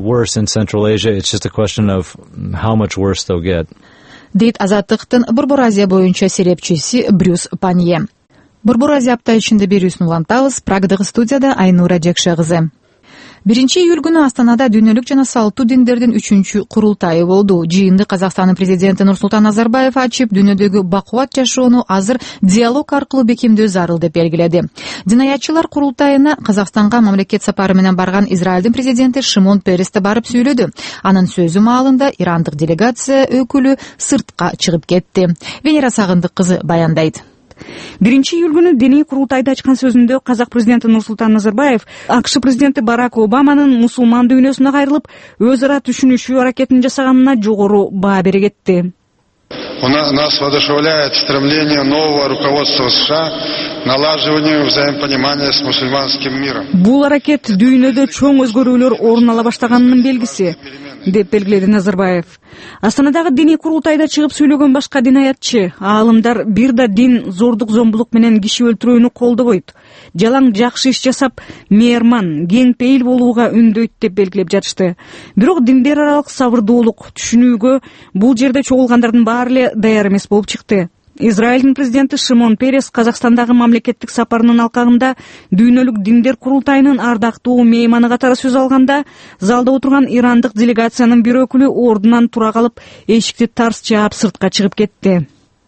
Дейт Азаттыктын Борбор Азия боюнча серепчиси Брюс Панье. Борбор Азия апта ичинде берүүсүн улантабыз. Прагдагы студияда Айнура Жекше кызы. биринчи июль күнү Астанада дүйнөлүк жана салттуу диндердин үчүнчү курултайы болду. Жыйынды Казакстандын президенти Нурсултан Назарбаев ачып, дүйнөдөгү бакубат жашоону азыр диалог аркылуу бекемдөө зарыл деп белгиледи. Динаятчылар курултайына Казакстанга мамлекет сапары менен барган Израилдин президенти Шимон Перес да барып сүйлөдү. Анын сөзү маалында ирандык делегация өкүлү сыртка чыгып кетти. Венера Сагындык кызы баяндайт. биринчи июль күнү диний курултайда ачкан сөзүндө казак президенти Нурсултан Назарбаев АКШ президенти Барак Обаманын мусулман дүйнөсүнө кайрылып, өз ара түшүнүшүү аракетин жасаганына жогору баа бере кетти. У нас воодушевляет стремление нового руководства США к налаживанию взаимопонимания с мусульманским миром. Бул аракет дүйнөдө чоң өзгөрүүлөр орун ала баштаганынын белгиси, деп белгиледи Назарбаев. Астанадагы диний курултайда чыгып сүйлөгөн башка динаятчы аалымдар бир да дин зордук зомбулук менен киши өлтүрүүнү колдобойт, жалаң жакшы иш жасап, мээрман, кең пейил болууга үндөйт деп белгилеп жатышты. Бирок диндер аралык сабырдуулук, түшүнүүгө бул жерде чогулгандардын баары эле даяр эмес болуп чыкты. Израилдин президенти Шимон Перес Казакстандагы мамлекеттик сапарынын алкагында дүйнөлүк диндер курултайынын ардактуу мейманы катары сөз алганда, залда отурган ирандык делегациянын бир өкүлү ордунан тура калып, эшикти тарс жаап сыртка чыгып кетти.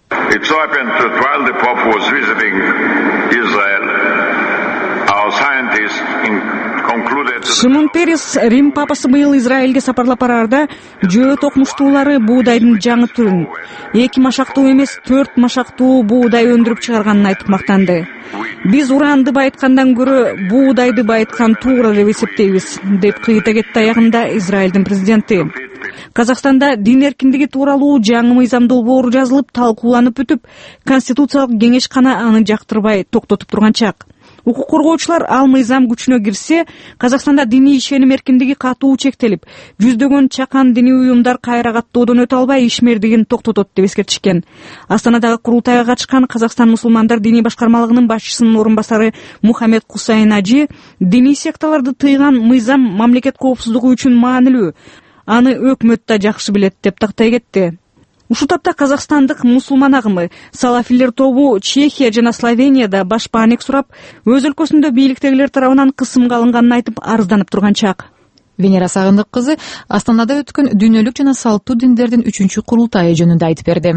Шимон Перес Рим папасы быйыл Израилге сапарлап барарда жөө токмуштуулары буудайдын жаңы түрүн эки машактуу эмес төрт машактуу буудай өндүрүп чыгарганын айтып мактанды. Биз уранды байыткандан көрө буудайды байыткан туура деп эсептейбиз, деп кыйта кетти аягында Израилдин президенти. Казакстанда дин эркиндиги тууралуу жаңы мыйзам долбоору жазылып, талкууланып бүтүп, Конституциялык кеңеш гана аны жактырбай токтотуп турган чак. Укук коргоочулар ал мыйзам күчүнө кирсе, Казакстанда диний ишеним эркиндиги катуу чектелип, жүздөгөн чакан диний уюмдар кайра каттоодон өтө албай ишмердигин токтотот деп эскертишкен. Астанадагы курултайга катышкан Казакстан мусулмандар диний башкармалыгынын башчысынын орун басары Мухаммед Кусайн Ажи диний секталарды тыйган мыйзам мамлекет коопсуздугу үчүн маанилүү, аны өкмөт да жакшы билет деп тактай кетти. Ушул тапта казакстандык мусулман агымы, салафилер тобу Чехия жана Словенияда баш бааник сурап, өз өлкөсүндө бийликтегилер тарабынан кысымга алынганын айтып арызданып турган чак. Венера Сагындык кызы Астанада өткөн дүйнөлүк жана салттуу диндердин үчүнчү курултайы жөнүндө айтып берди.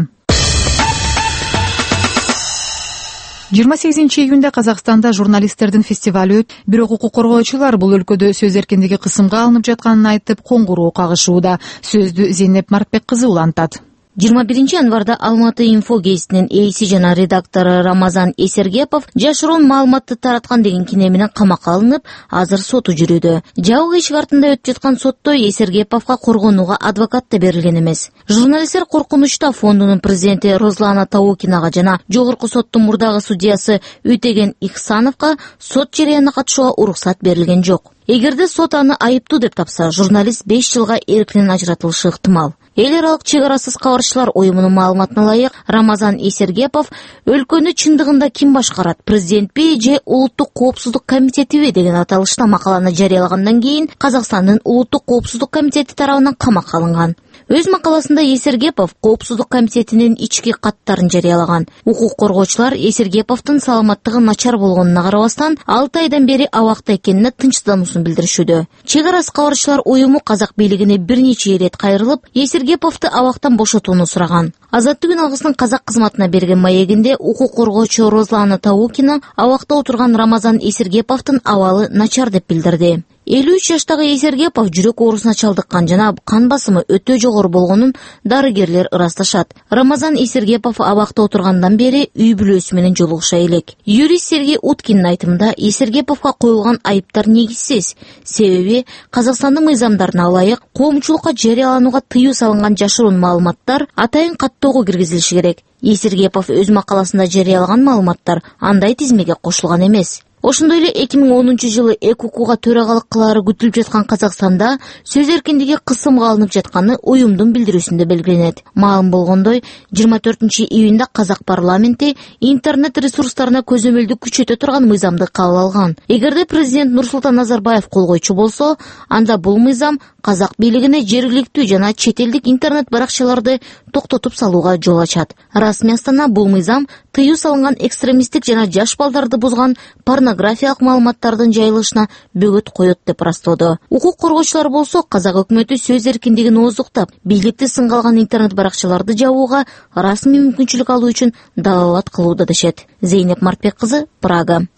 жыйырма сегизинчи июнда Казакстанда журналисттердин фестивалы өтүп, бирок укук коргоочулар бул өлкөдө сөз эркиндиги кысымга алынып жатканын айтып, коңгуроо кагышууда. Сөздү Зейнеп Марпек кызы улантат. жыйырма биринчи январда Алматы инфо гезитинин эйси жана редактору Рамазан Эсергепов жашыруун маалыматты тараткан деген кине менен камакка алынып, азыр соту жүрүүдө. Жабык эшик артында өтүп жаткан сотто Эсергеповго коргонууга адвокат да берилген эмес. Журналисттер коркунучта фондунун президенти Розлана Таукинага жана жогорку соттун мурдагы судьясы Үтеген Ихсановго сот жарыянына катышууга уруксат берилген жок. Эгерде сот аны айыптуу деп тапса, журналист беш жылга эркинен ажыратылышы ыктымал. Эл аралык чек арасыз кабарчылар уюмунун маалыматына ылайык, Рамазан Эсергепов өлкөнү чындыгында ким башкарат, президентпи же улуттук коопсуздук комитетиби деген аталышта макаланы жарыялагандан кийин Казакстандын улуттук коопсуздук комитети тарабынан камакка алынган. Өз макаласында Эсергепов коопсуздук комитетинин ички каттарын жарыялаган. Укук коргоочулар Эсергеповдун саламаттыгы начар болгонуна карабастан алты айдан бери абакта экенине тынчсыздануусун билдиришүүдө. Чек арасы кабарчылар уюму казак бийлигине бир нече ирет кайрылып, Эсергеповду абактан бошотууну сураган. Азаттык күн алгысынын казак кызматына берген маегинде укук коргоочу Розлана Таукина абакта отурган Рамазан Эсергеповдун абалы начар деп билдирди. элүү үч жаштагы Эсергепов жүрөк оорусуна чалдыккан жана кан басымы өтө жогору болгонун дарыгерлер ырасташат. Рамазан Эсергепов абакта отургандан бери үй бүлөсү менен жолугуша элек. Юрист Сергей Уткиндин айтымында Эсергеповго коюлган айыптар негизсиз. Себеби Казакстандын мыйзамдарына ылайык коомчулукка жарыяланууга тыюу салынган жашыруун маалыматтар атайын каттоого киргизилиши керек. Эсергепов өз макаласында жарыялаган маалыматтар андай тизмеге кошулган эмес. Ошондой эле эки миң онунчу жылы эки укуга төрагалык кылаары күтүлүп жаткан Казакстанда сөз эркиндиги кысымга алынып жатканы уюмдун билдирүүсүндө белгиленет. Маалым болгондой, жыйырма төртүнчү июнда казак парламенти интернет ресурстарына көзөмөлдү күчөтө турган мыйзамды кабыл алган. Эгерде президент Нурсултан Назарбаев кол койчу болсо, анда бул мыйзам казак бийлигине жергиликтүү жана чет элдик интернет баракчаларды токтотуп салууга жол ачат. Расмий Астана бул мыйзам тыюу салынган экстремисттик жана жаш балдарды бузган порнографиялык маалыматтардын жайылышына бөгөт коет деп ырастоодо. Укук коргоочулар болсо, казак өкмөтү сөз эркиндигин ооздуктап, бийликти сынга алган интернет баракчаларды жабууга расмий мүмкүнчүлүк алуу үчүн далалат кылууда дешет. Зейнеп Марпек кызы, Прага.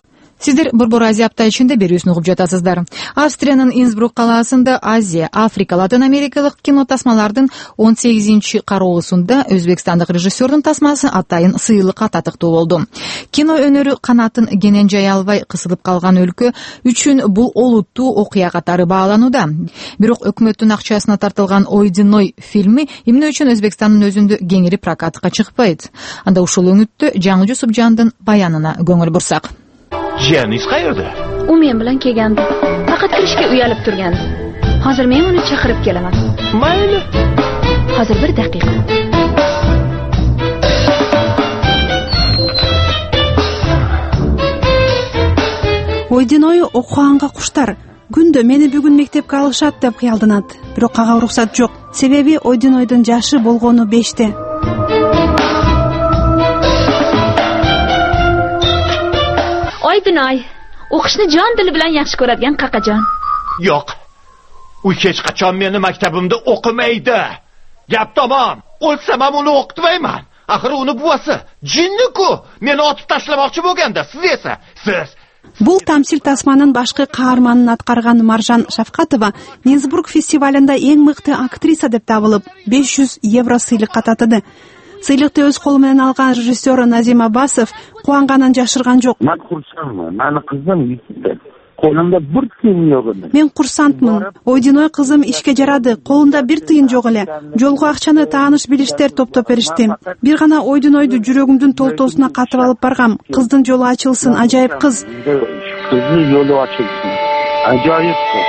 Сиздер Борбор Азия аптайчында берүүсүн угуп жатасыздар. Австриянын Инсбрук калаасында Азия, Африка, Латын Америкалык кино тасмалардын он сегизинчи кароосунда өзбекстандык режиссердун тасмасы атайын сыйлыкка татыктуу болду. Кино өнөрү канатын кенен жай албай кысылып калган өлкө үчүн бул олуттуу окуя катары бааланууда. Бирок өкмөттүн акчасына тартылган Ойдиной фильми эмне үчүн Өзбекстандын өзүндө кеңири прокатка чыкпайт? Анда ушул өңүттө Жаңы Жусупжандын баянына көңүл бурсак. Jiyaningiz qayerda? U men bilan kelgandi. Faqat kirishga uyalib turgandi. Hozir men uni chaqirib kelaman. Mayli. Hozir bir daqiqa. Ойдиной окуганга куштар. Күндө мени бүгүн мектепке алышат деп кыялданат. Бирок ага уруксат жок. Себеби Ойдинойдун жашы болгону беште. Oydiноy, o'qishni jon dili bilan yaxshi ko'radigan qaqajon. Yo'q. U hech qachon meni maktabimda o'qimaydi. Gap tamom. O'lsam ham uni o'qitmayman. Axir uni buvasi jinni-ku. Meni otib tashlamoqchi bo'lganda, siz esa, siz Бул тамсил тасманын башкы каарманын аткарган Маржан Шавкатова Инсбрук фестивалында эң мыкты актриса деп табылып, беш жүз евро сыйлыкка татыды. Сыйлыкты өз колу менен алган режиссер Назим Аббасов кубанганын жашырган жок. Мен курсантмын. Мени кызым ичти. Колумда бир тыйын жок эле. Мен курсантмын. Ойдиной кызым ишке жарады. Колунда бир тыйын жок эле. Жолго акчаны тааныш билиштер топтоп беришти. Бир гана Ойдинойду жүрөгүмдүн толтоосуна катып алып баргам. Кыздын жолу ачылсын, ажайып кыз. Кызы жолу ачылсын. Ажайып кыз.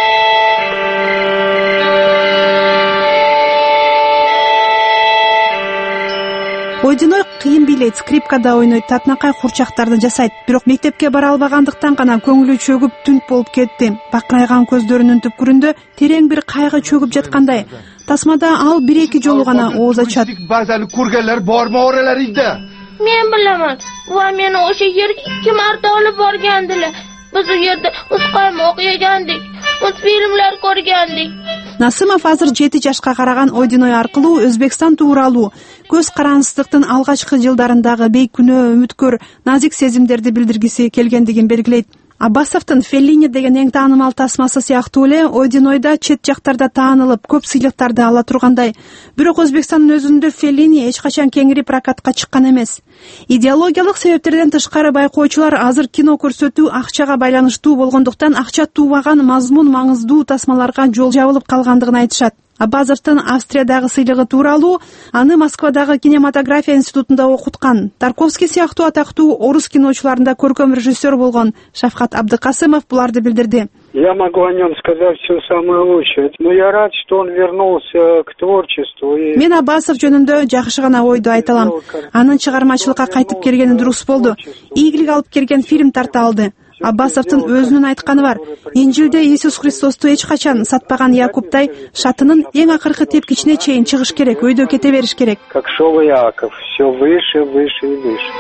Ойдиной кыйын бийлейт, скрипкада ойнойт, татнакай курчактарды жасайт. Бирок мектепке бара албагандыктан гана көңүлү чөгүп түнт болуп кетти. Бакырайган көздөрүнүн түпкүрүндө терең бир кайгы чөгүп жаткандай. Тасмада ал бир-эки жолу гана ооз ачат. Базаны көргөнлөр бормо ораларыңда? Men bilaman. Va meni o'sha yerga ikki marta olib borgandilar. Biz u yerda usqaymoq yegandik, filmlar ko'rgandik. Насымов азыр жети жашка караган Ойдиной аркылуу Өзбекстан тууралуу, көз карансыздыктын алгачкы жылдарындагы бейкүнөө, үмүткөр, назик сезимдерди билдиргиси келгендигин белгилейт. Аббасовдун Феллини деген эң таанымал тасмасы сыяктуу эле Ойдинойда чет жактарда таанылып, көп сыйлыктарды ала тургандай. Бирок Өзбекстандын өзүндө Феллини эч качан кеңири прокатка чыккан эмес. Идеологиялык себептерден тышкары байкоочулар азыр кино көрсөтүү акчага байланыштуу болгондуктан акча туубаган мазмун маңыздуу тасмаларга жол жабылып калгандыгын айтышат. Аббазовдун Австриядагы сыйлыгы тууралуу аны Москвадагы кинематография институтунда окуткан. Тарковский сыяктуу атактуу орус киночуларында көркөм режиссер болгон Шавкат Абдыкасымов буларды билдирди. Я могу о нем сказать все самое лучшее, но я рад, что он вернулся к творчеству. Мен Аббасов жөнүндө жакшы гана ойду айта алам. Анын чыгармачылыкка кайтып келгени дурус болду. Ийгилик алып келген фильм тарта алды. Аббасовдун өзүнүн айтканы бар. Инжилде Иисус Христосту эч качан сатпаган Якубтай шатынын эң акыркы тепкичине чейин чыгыш керек, өйдө кете бериш керек. Как шел Иаков, все выше, выше и выше.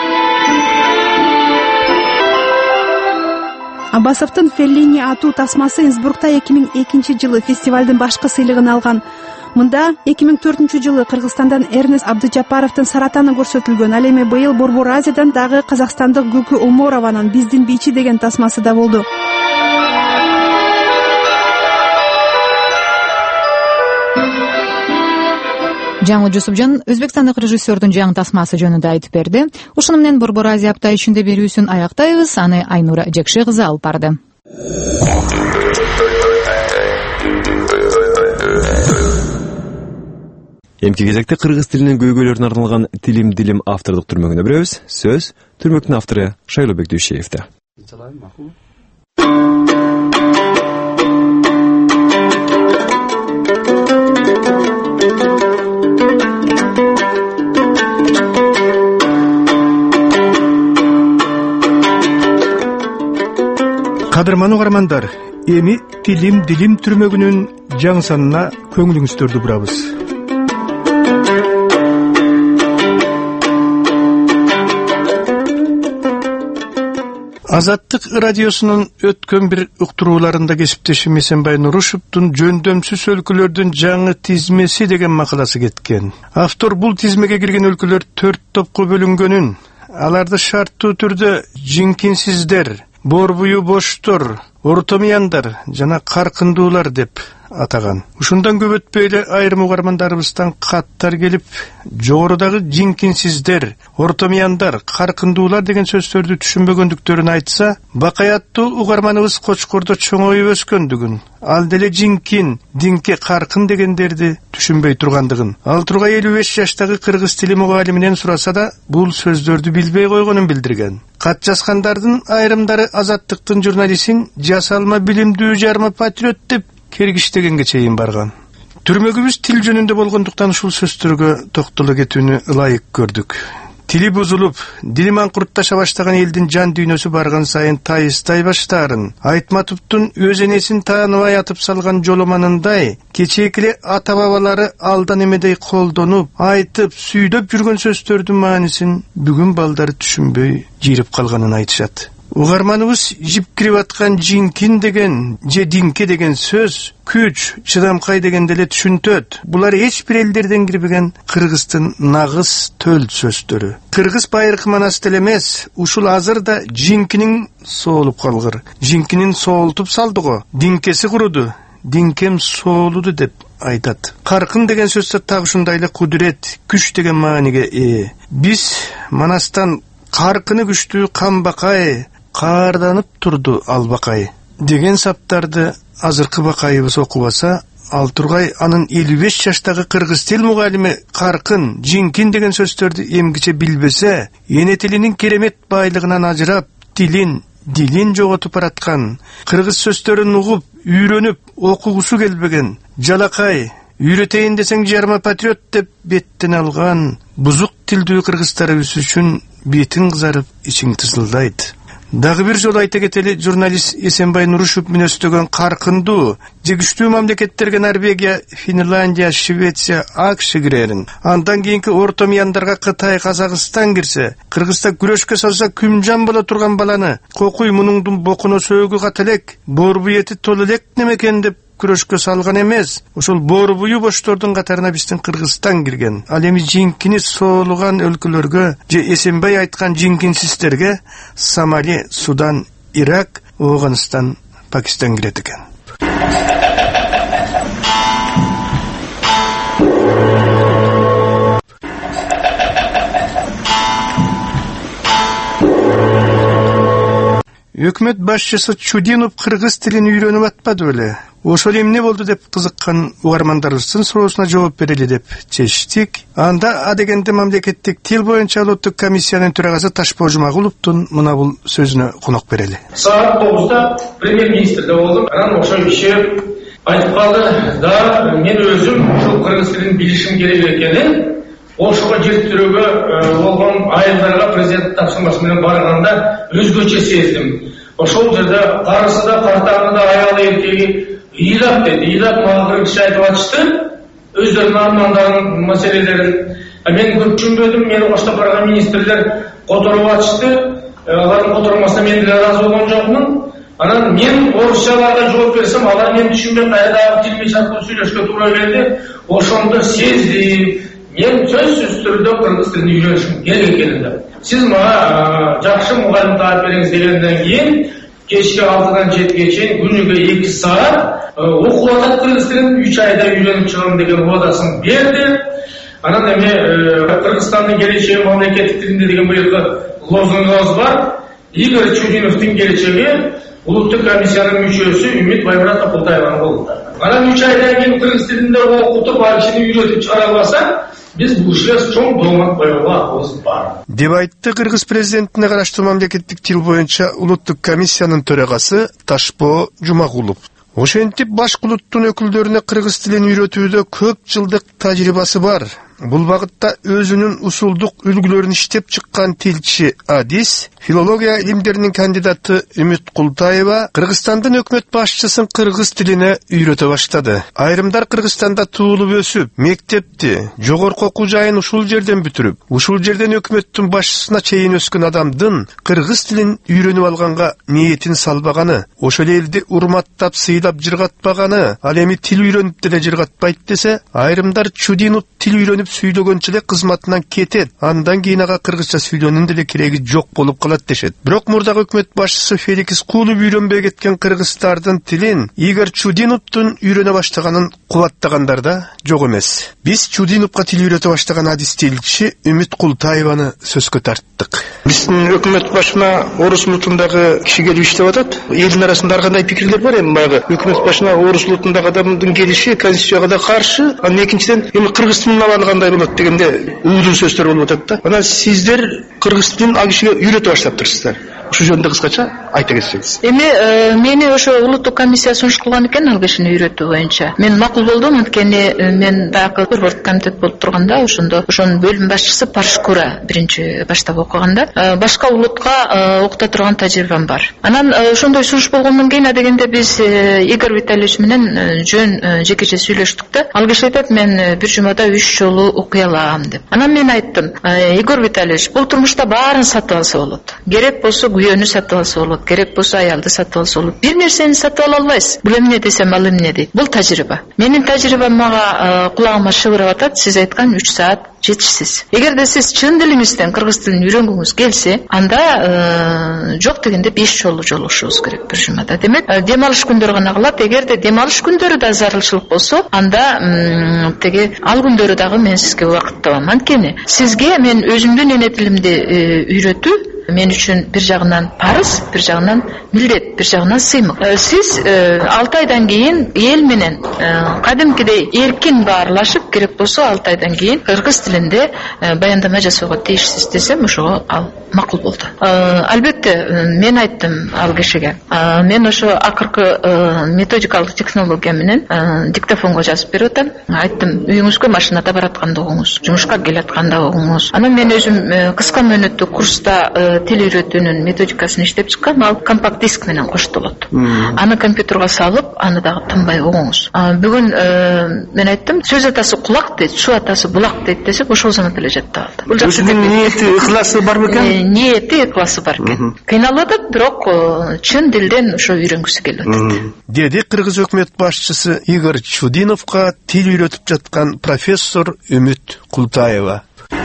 Аббасовдун Феллини атуу тасмасы Инсбрукта эки миң экинчи жылы фестивалдын башкы сыйлыгын алган. Мында эки миң төртүнчү жылы Кыргызстандан Эрнест Абдыжапаровдун Саратаны көрсөтүлгөн. Ал эми быйыл Борбор Азиядан дагы казакстандык Гүкү Уморованын Биздин бичи деген тасмасы да болду. Жаңы Жусупжан өзбекстандык режиссердун жаңы тасмасы жөнүндө айтып берди. Ушуну менен Борбор Азия апта ичинде берүүсүн аяктайбыз. Аны Айнура Жекше кызы алып барды. Эмки кезекте кыргыз тилинин көйгөйлөрүнө арналган Тилим Дилим автордук түрмөгүнө беребиз. Сөз түрмөктүн автору Шайлообек Дүйшеевде. Кадырман угармандар, эми Тилим Дилим түрмөгүнүн жаңы санына көңүлүңүздөрдү бурабыз. Азаттык радиосунун өткөн бир уктурууларында кесиптешим Эсенбай Нурушевдун жөндөмсүз өлкөлөрдүн жаңы тизмеси деген макаласы кеткен. Автор бул тизмеге кирген өлкөлөр төрт топко бөлүнгөнүн, аларды шарттуу түрдө жинкинсиздер, борбую боштор, ортомияндар жана каркындуулар деп атаган. Ушундан көп өтпөй эле айрым угармандарыбыздан каттар келип, жогорудагы жинкинсиздер, ортомияндар, каркындуулар деген сөздөрдү түшүнбөгөндүктөрүн айтса, Бакай аттуу угарманыбыз Кочкордо чоңоюп өскөндүгүн, ал деле жинкин, динке, каркын дегендерди түшүнбөй тургандыгын. Ал Тургай элүү беш жаштагы кыргыз тили мугалиминен сураса да, бул сөздөрдү билбей койгонун билдирген. Кат жазгандардын айрымдары Азаттыктын журналистин жасалма билимдүү жарма патриот деп кергиштегенге чейин барган. Түрмөгүбүз тил жөнүндө болгондуктан ушул сөздөргө токтоло кетүүнү ылайык көрдүк. Тили бузулуп, дили маңкуртташа баштаган элдин жан дүйнөсү барган сайын тайыстай баштаарын, Айтматовдун өз энесин тааныбай атып салган жоломанындай, кечээкиле ата-бабалары алдан эмедей колдонуп, айтып, сүйдөп жүргөн сөздөрдүн маанисин бүгүн балдары түшүнбөй жийирип калганын айтышат. Угарманыбыз жипкирип аткан жинкин деген, же динке деген сөз, күч, чыдамкай дегенде эле түшүнтөт. Булар эч бир элдерден кирбеген кыргыздын нагыз төл сөздөрү. Кыргыз байыркы манасты эле эмес, ушул азыр да жинкинин соолуп калгыр. Жинкинин соолтуп салды го, динкеси куруду, динкем соолуду деп айтат. Каркын деген сөз да так ушундай эле кудурет, күч деген мааниге ээ. Биз манастан каркыны күчтүү Камбакай, каарданып турду Албакай деген саптарды азыркы Бакайыбыз окубаса, ал Тургай анын элүү беш жаштагы кыргыз тил мугалими каркын, жинкин деген сөздөрдү эмгиче билбесе, эне тилинин керемет байлыгынан ажырап, тилин, дилин жоготуп бараткан, кыргыз сөздөрүн угуп, үйрөнүп, окугусу келбеген, жалакай, үйрөтейин десең жарма патриот деп беттен алган бузук тилдүү кыргыздарыбыз үчүн бетиң кызарып, ичиң тысылдайт. Дагы бир жолу айта кетели, журналист Эсенбай Нурушев мүнөстөгөн каркындуу, жегүчтүү мамлекеттерге Норвегия, Финляндия, Швеция, АКШ кирерин. Андан кийинки ортомияндарга Кытай, Казакстан кирсе, Кыргызда күрөшкө салса күмжан боло турган баланы, кокуй мунуңдун бокуна сөөгү кат элек, борбу эти толо элек немекен деп күрөшкө салган эмес. Ошол борбую боштордун катарына биздин Кыргызстан кирген. Ал эми жинкини соолуган өлкөлөргө же Эсенбай айткан жинкинсиздерге Сомали, Судан, Ирак, Афганистан, Пакистан кирет экен. Өкмөт башчысы Чудинов кыргыз тилин үйрөнүп атпады беле. Ошол эмне болду деп кызыккан угармандарыбыздын суроосуна жооп берели деп чечтик. Анда адегенде мамлекеттик тил боюнча улуттук комиссиянын төрагасы Ташпоо Жумагуловдун мына бул сөзүнө кунак берели. Саат тогузда премьер-министрде болдум. Анан ошо киши айтып калды, да, мен өзүм ушул кыргыз тилин билишим керек экенин, ошого жертирөөгө болгон айылдарга президент тапшырмасы менен барганда өзгөчө сездим. Ошол жерде карысы да, картаңы да, аялы эркеги ыйлап деди. Ыйлап мага киши айтып атышты, өздөрүнүн армандарын, маселелерин. Мен көп түшүнбөдүм, мени коштоп барган министрлер которуп атышты. Алардын котормасына мен деле ыраазы болгон жокмун. Анан мен орусчаларга жооп берсем, алар мени түшүнбөй кайдагы тилме аркылуу сүйлөшкө туура келди. Ошондо сездим. Мен сөзсүз түрдө кыргыз тилин үйрөнүшүм керек экенин. Сиз мага жакшы мугалим таап бериңиз дегенден кийин кечки алтыдан жетиге чейин күнүгө эки саат окуп атат кыргыз тилин, үч айда үйрөнүп чыгам деген убадасын берди. Анан эми Кыргызстандын келечеги мамлекеттик тилинде деген быйылкы лозунгубуз бар. Игорь Чудиновдун келечеги улуттук комиссиянын мүчөсү Үмүт Баймурат Апылтаеванын колунда. Анан үч айдан кийин кыргыз тилинде окутуп, ал кишини үйрөтүп чыгара албаса, биз бул ишке чоң доомат коюуга акыбыз бар. Деп айтты Кыргыз президентине караштуу мамлекеттик тил боюнча улуттук комиссиянын төрагасы Ташпоо Жумагулов. Ошентип башкы улуттун өкүлдөрүнө кыргыз тилин үйрөтүүдө көп жылдык тажрыйбасы бар. Бул багытта өзүнүн усулдук үлгүлөрүн иштеп чыккан тилчи Адис, филология илимдеринин кандидаты Үмүт Култаева Кыргызстандын өкмөт башчысын кыргыз тилине үйрөтө баштады. Айрымдар Кыргызстанда туулуп өсүп, мектепти, жогорку окуу жайын ушул жерден бүтүрүп, ушул жерден өкмөттүн башчысына чейин өскөн адамдын кыргыз тилин үйрөнүп алганга ниетин салбаганы, ошол элди урматтап, сыйлап жыргатпаганы, ал эми тил үйрөнүп деле жыргатпайт десе, айрымдар Чудинов тил үйрөнүп сүйлөгөнчө эле кызматынан кетет. Андан кийин ага кыргызча сүйлөнүн деле кереги жок болуп калат дешет. Бирок мурдагы өкмөт башчысы Феликс Кулов үйрөнбөй кеткен кыргыздардын тилин Игорь Чудиновдун үйрөнө баштаганын кубаттагандар да жок эмес. Биз Чудиновго тил үйрөтө баштаган адистелчи Үмүт Култаеваны сөзгө тарттык. Биздин өкмөт башына орус улутундагы киши келип иштеп атат. Элдин арасында ар кандай пикирлер бар эми баягы өкмөт башына орус улутундагы адамдын келиши конституцияга да каршы. Анан экинчиден эми кыргыз тилин алганы кандай болот дегенде уудуу сөздөр болуп атат да. Анан сиздер кыргыз тилин ал кишиге үйрөтө баштаптырсыздар. Ошо жөнүндө кыскача айта кетсеңиз. Эми мени ошо улуттук комиссия сунуш кылган экен ал кишини үйрөтүү боюнча. Мен макул болдум, анткени мен дагы борбордук комитет болуп турганда ошондо ошонун бөлүм башчысы Паршкура биринчи баштап окуганда башка улутка окута турган тажрыйбам бар. Анан ошондой сунуш болгондон кийин адегенде биз Игорь Витальевич менен жөн жекече сүйлөштүк да. Ал киши айтат, мен бир жумада үч жолу окуй алам деп. Анан мен айттым, Игорь Витальевич, бул турмушта баарын сатып алса болот. Керек болсо күйөөнү сатып алса болот, керек болсо аялды сатып алса болот. Бир нерсени сатып ала албайсыз. Бул эмне десем, ал эмне дейт. Бул тажрыйба. Менин тажрыйбам мага кулагыма шыбырап атат. Сиз айткан үч саат жетишсиз. Эгерде сиз чын дилиңизден кыргыз тилин үйрөнгүңүз келсе, анда жок дегенде беш жолу жолугушубуз керек бир жумада. Демек, дем алыш күндөрү гана калат. Эгерде дем алыш күндөрү да зарылчылык болсо, анда теге ал күндөрү дагы мен сизге убакыт табам. Анткени сизге мен өзүмдүн эне тилимди үйрөтүү мен үчүн бир жагынан парыз, бир жагынан милдет, бир жагынан сыймык. Сиз алты айдан кийин эл менен кадимкидей эркин баарлашып, керек болсо алты айдан кийин кыргыз тилинде баяндама жасоого тийишсиз десем, ошого ал макул болду. Албетте мен айттым ал кишиге. Мен ошо акыркы методикалык технология менен диктофонго жазып берип атам. Айттым, үйүңүзгө машинада баратканда угуңуз, жумушка келатканда угуңуз. Анан мен өзүм кыска мөөнөттүү курста тил үйрөтүүнүн методикасын иштеп чыккан. Ал компакт диск менен коштолот. Аны компьютерге салып, аны дагы тынбай угуңуз. Бүгүн мен айттым, сөз атасы кулак дейт, суу атасы булак дейт десек, ошол замат эле жаттап алды. Өзүнүн ниети, ыхласы бар бекен? Ниети, ыхласы бар экен. Кыйналып атат, бирок чын дилден ошо үйрөнгүсү келип атат. Деди кыргыз өкмөт башчысы Игорь Чудиновго тил үйрөтүп жаткан профессор Үмүт Култаева.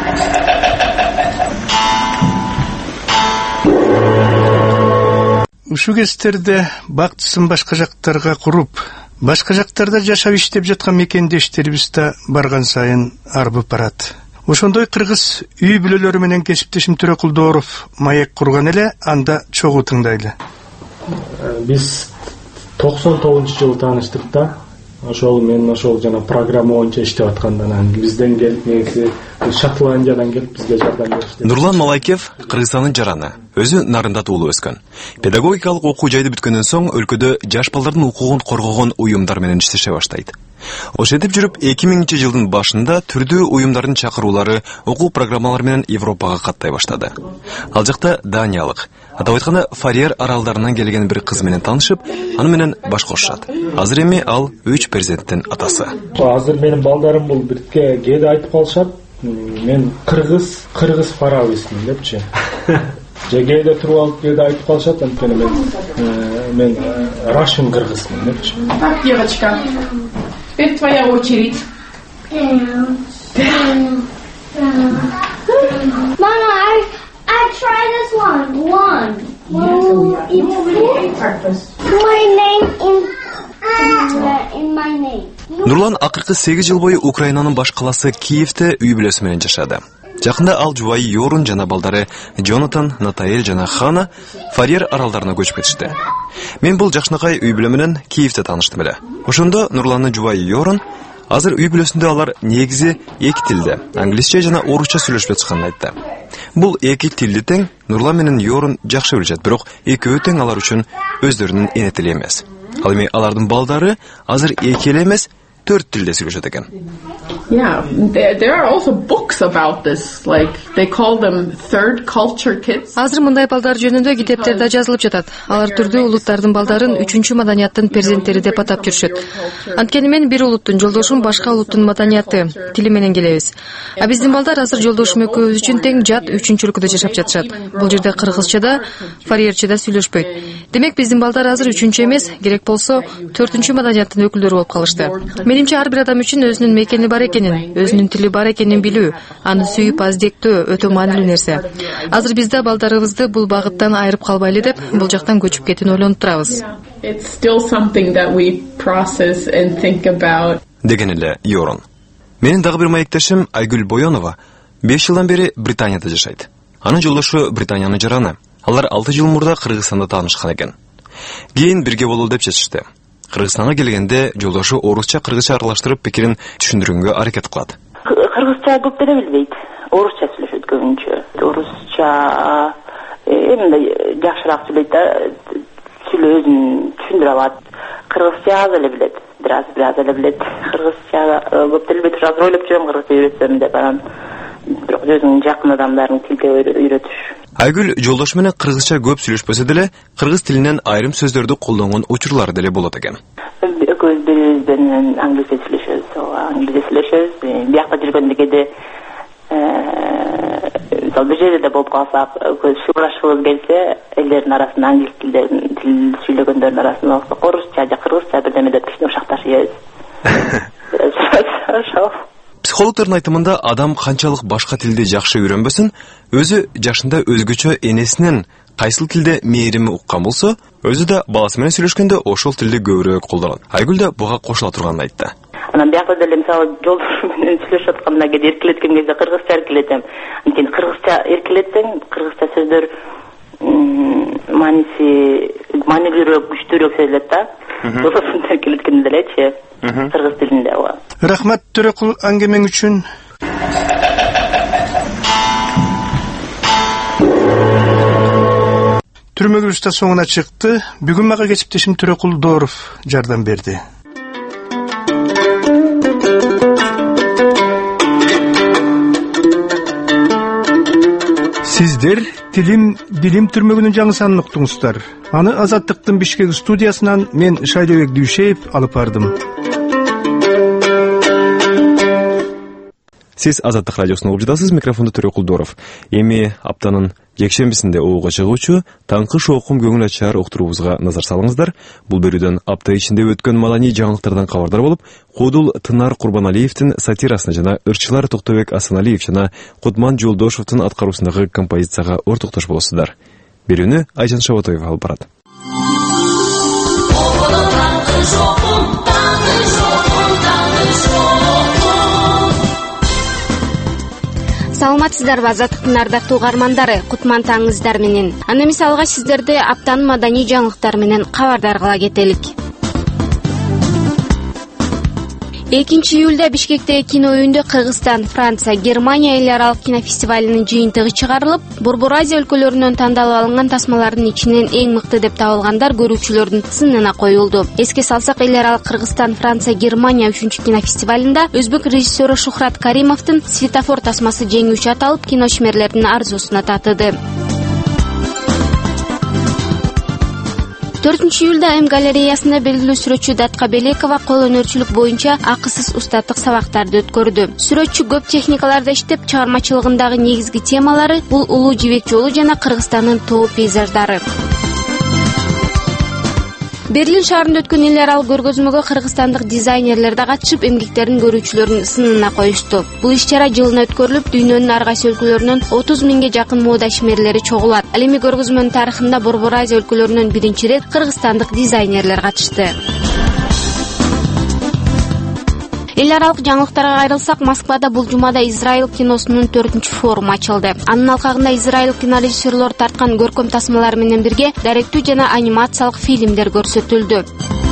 Ушул кездерде бактысын башка жактарга куруп, башка жактарда жашап иштеп жаткан мекендештерибиз да барган сайын арбып барат. Ошондой кыргыз үй бүлөлөрү менен кесиптешим Төрөкулдоров маек курган эле, анда чогуу тыңдайлы. Биз токсон тогузунчу жылы тааныштык да. Ошол мен ошол жана программа боюнча иштеп аткандан анан бизден келип, негизи Шотландиядан келип бизге жардам беришти. Нурлан Малайкев Кыргызстандын жараны, өзү Нарында туулуп өскөн. Педагогикалык окуу жайды бүткөндөн соң өлкөдө жаш балдардын укугун коргогон уюмдар менен иштеше баштайт. Ошентип жүрүп эки миңинчи жылдын башында түрдүү уюмдардын чакыруулары окуу программалары менен Европага каттай баштады. Ал жакта Даниялык, атап айтканда Фарер аралдарынан келген бир кыз менен таанышып, аны менен баш кошушат. Азыр эми ал үч перзенттин атасы. Азыр менин балдарым бул бирке кээде айтып калышат, мен кыргыз, кыргыз фарависмин депчи. Же кээде туруп алып кээде айтып калышат, анткени мен мен Russian кыргызмын депчи. Так, девочка. Теперь твоя очередь. Mama, I I try this one. One. Well, it's my name in uh, in my name. Нурлан акыркы сегиз жыл бою Украинанын баш каласы Киевте үй бүлөсү менен жашады. Жакында ал жубайы Йорун жана балдары Джонатан, Натаэль жана Хана Фарер аралдарына көчүп кетишти. Мен бул жакшынакай үй бүлө менен Киевте тааныштым эле. Ошондо Нурландын жубайы Йорун азыр үй бүлөсүндө алар негизи эки тилде, англисче жана орусча сүйлөшүп жатканын айтты. Бул эки тилди тең Нурлан менен Йорун жакшы билишет, бирок экөө тең алар үчүн өздөрүнүн эне тили эмес. Ал эми алардын балдары азыр эки эле эмес, төрт тилде сүйлөшөт экен. Yeah, there, there are also books about this, like they call them third culture kids. Азыр мындай балдар жөнүндө китептерде жазылып жатат. Алар түрдүү улуттардын балдарын үчүнчү маданияттын перзенттери деп атап жүрүшөт. Анткени мен бир улуттун жолдошум башка улуттун маданияты, тили менен келебиз. А биздин балдар азыр жолдошум экөөбүз үчүн тең жат үчүнчү өлкөдө жашап жатышат. Бул жерде кыргызчада, фарерчеда сүйлөшпөйт. Демек биздин балдар азыр үчүнчү эмес, керек болсо төртүнчү маданияттын өкүлдөрү болуп калышты. Мен Менимче ар бир адам үчүн өзүнүн мекени бар экенин, өзүнүн тили бар экенин билүү, аны сүйүп аздектөө өтө маанилүү нерсе. Азыр бизде балдарыбызды бул багыттан айырып калбайлы деп, бул жактан көчүп кетүүнү ойлонуп турабыз. It's still something that we process and think about. Деген эле Йорон. Менин дагы бир маектешим Айгүл Боёнова беш жылдан бери Британияда жашайт. Анын жолдошу Британиянын жараны. Алар алты жыл мурда Кыргызстанда таанышкан экен. Кийин бирге бололу деп чечишти. Кыргызстанга келгенде жолдошу орусча кыргызча аралаштырып пикирин түшүндүрүүгө аракет кылат. Кыргызча көп деле билбейт. Орусча сүйлөшөт көбүнчө. Орусча эмне жакшыраак сүйлөйт да, сүйлөзүн түшүндүрө алат. Кыргызча аз эле билет. Бир аз бир аз эле билет. Кыргызча көп деле билбейт. Азыр ойлоп жүрөм кыргызча үйрөтсөм деп, анан бирок өзүнүн жакын адамдарын тилге үйрөтүш. Айгүл жолдошу менен кыргызча көп сүйлөшпөсө деле, кыргыз тилинен айрым сөздөрдү колдонгон учурлар деле болот экен. Экөөбүз бири-бириз менен англисче сүйлөшөбүз, англисче сүйлөшөбүз. Биякта жүргөндө кээде мисалы бир жерде болуп калсак, шыбырлашыбыз келсе, элдердин арасында англис тилдерин тил сүйлөгөндөрдүн арасында болсо, орусча же кыргызча бирдеме деп кичине ушакташып жиберебиз. Психологдордун айтымында адам канчалык башка тилди жакшы үйрөнбөсүн, өзү жашында өзгөчө энесинен кайсыл тилде мээрими уккан болсо, өзү да баласы менен сүйлөшкөндө ошол тилди көбүрөөк колдонот. Айгүл да буга кошула турганын айтты. Анан биякта деле мисалы жолдошум менен сүйлөшүп атканда кээде эркелеткем кезде кыргызча эркелетем. Анткени кыргызча эркелетсең, кыргызча сөздөр мааниси маанилүүрөөк, күчтүүрөөк сезилет да. Ошондо эркелеткенде делечи, кыргыз тилинде. Рахмат Төрөкул аңгемең үчүн. Түрмөгүбүз да соңуна чыкты. Бүгүн мага кесиптешим Төрөкул Дооров жардам берди. Сиздер Тилим Билим түрмөгүнүн жаңы санын уктуңуздар. Аны Азаттыктын Бишкек студиясынан мен Шайлообек Дүйшеев алып бардым. Сиз Азаттык радиосун угуп жатасыз, микрофондо Төрөкул Дооров. Эми аптанын жекшембисинде ууга чыгуучу таңкы шоокум көңүл ачар уктуруубузга назар салыңыздар. Бул берүүдөн апта ичинде өткөн маданий жаңылыктардан кабардар болуп, Кудул Тынар Курбаналиевдин сатирасына жана Ырчылар Токтобек Асаналиев жана Кутман Жолдошовдун аткаруусундагы композицияга ортоктош болосуздар. Берүүнү Айжан Шабатоева алып барат. Саламатсыздарбы, Азаттыктын ардактуу угармандары, кутман таңыңыздар менен. Аны мисалга сиздерди аптанын маданий жаңылыктары менен кабардар кыла кетелик. экинчи июлда Бишкектеги кино үйүндө Кыргызстан, Франция, Германия эл аралык кинофестивалынын жыйынтыгы чыгарылып, Борбор Азия өлкөлөрүнөн тандалып алынган тасмалардын ичинен эң мыкты деп табылгандар көрүүчүлөрдүн сынына коюлду. Эске салсак, эл аралык Кыргызстан, Франция, Германия үчүнчү кинофестивалында өзбек режиссеру Шухрат Каримовдун Светофор тасмасы жеңүүчү аталып, киношмерлердин арзусуна татыды. төртүнчү июлда М галереясында белгилүү сүрөтчү Датка Белекова кол өнөрчүлүк боюнча акысыз устаттык сабактарды өткөрдү. Сүрөтчү көп техникаларда иштеп, чыгармачылыгындагы негизги темалары бул Улуу Жибек жолу жана Кыргызстандын тоо пейзаждары. Берлин шаарында өткөн эл аралык көргөзмөгө кыргызстандык дизайнерлер да катышып, эмгектерин көрүүчүлөрдүн сынына коюшту. Бул иш-чара жылына өткөрүлүп, дүйнөнүн ар кайсы өлкөлөрүнөн отуз миңге жакын мода ишмерлери чогулат. Ал эми көргөзмөнүн тарыхында Борбор Азия өлкөлөрүнөн биринчи ирет кыргызстандык дизайнерлер катышты. Эл аралык жаңылыктарга кайрылсак, Москвада бул жумада Израиль киносунун төртүнчү форуму ачылды. Анын алкагында Израиль кинорежиссерлор тарткан көркөм тасмалар менен бирге даректүү жана анимациялык фильмдер көрсөтүлдү.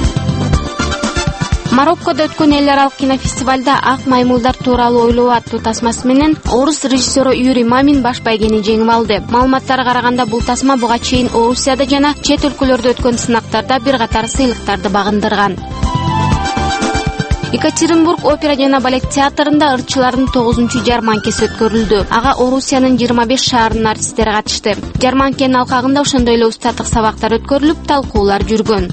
Мароккодо өткөн эл аралык кинофестивалда Ак маймылдар тууралуу ойлоо аттуу тасмасы менен орус режиссеру Юрий Мамин баш байгени жеңип алды. Маалыматтарга караганда, бул тасма буга чейин Орусияда жана чет өлкөлөрдө өткөн сынактарда бир катар сыйлыктарды багындырган. Екатеринбург опера жана балет театрында ырчылардын тогузунчу жарманкеси өткөрүлдү. Ага Орусиянын жыйырма беш шаарынын артисттери катышты. Жарманкенин алкагында ошондой эле устаттык сабактар өткөрүлүп, талкуулар жүргөн.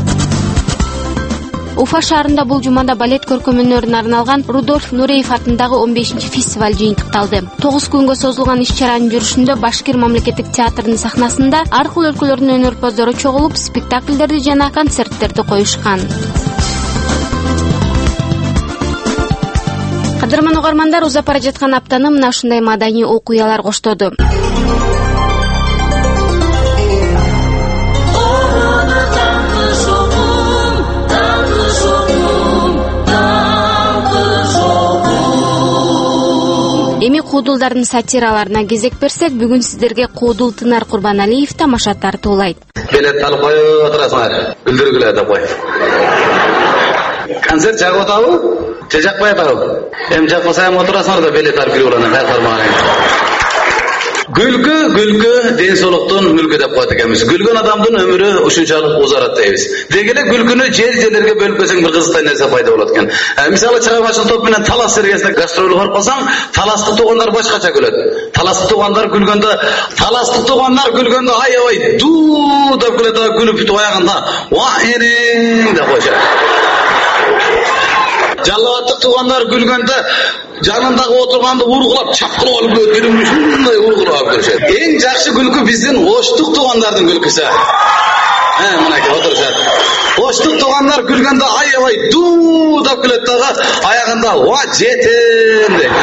Уфа шаарында бул жумада балет көркөм өнөрүнө арналган Рудольф Нуреев атындагы он бешинчи фестиваль жыйынтыкталды. тогуз күнгө созулган иш-чаранын жүрүшүндө Башкир мамлекеттик театрынын сахнасында ар кыл өлкөлөрдүн өнөрпоздору чогулуп, спектакльдерди жана концерттерди коюшкан. Кадырман угармандар, узап бара жаткан аптаны мына ушундай маданий окуялар коштоду. Эми куудулдардын сатираларына кезек берсек, бүгүн сиздерге куудул Тынар Курбаналиев тамаша тартуулайт. Билет алып коюп отурасыңар. Күлдүргүлө деп коюп. Концерт жагып атабы? Же жакпай атабы? Эми жакпаса эми отурасыңар да билет алып кирип алам. Кайtarмаган. Күлкү, күлкү ден соолуктун мүлкү деп коет экенбиз. Күлгөн адамдын өмүрү ушунчалык узарат дейбиз. Деги эле күлкүнү жер-жерлерге бөлүп көсөң бир кызыктай нерсе пайда болот экен. Мисалы чыгармачылык топ менен Талас сергесине гастролго барып калсаң, таластык туугандар башкача күлөт. Таластык туугандар күлгөндө, таластык туугандар күлгөндө аябай ду деп күлөт, күлүп бүтүп аягында ва эрең деп коюшат. Жаллабаттык туугандар күлгөндө жанындагы отурганды ургулап, чапкылап алып өткөрүп ушундай ургулап көрүшөт. Эң жакшы күлкү биздин оштук туугандардын күлкүсү. Э, мынакей отурушат. Оштук туугандар күлгөндө аябай ду деп күлөт дагы, аягында ва жетем дейт.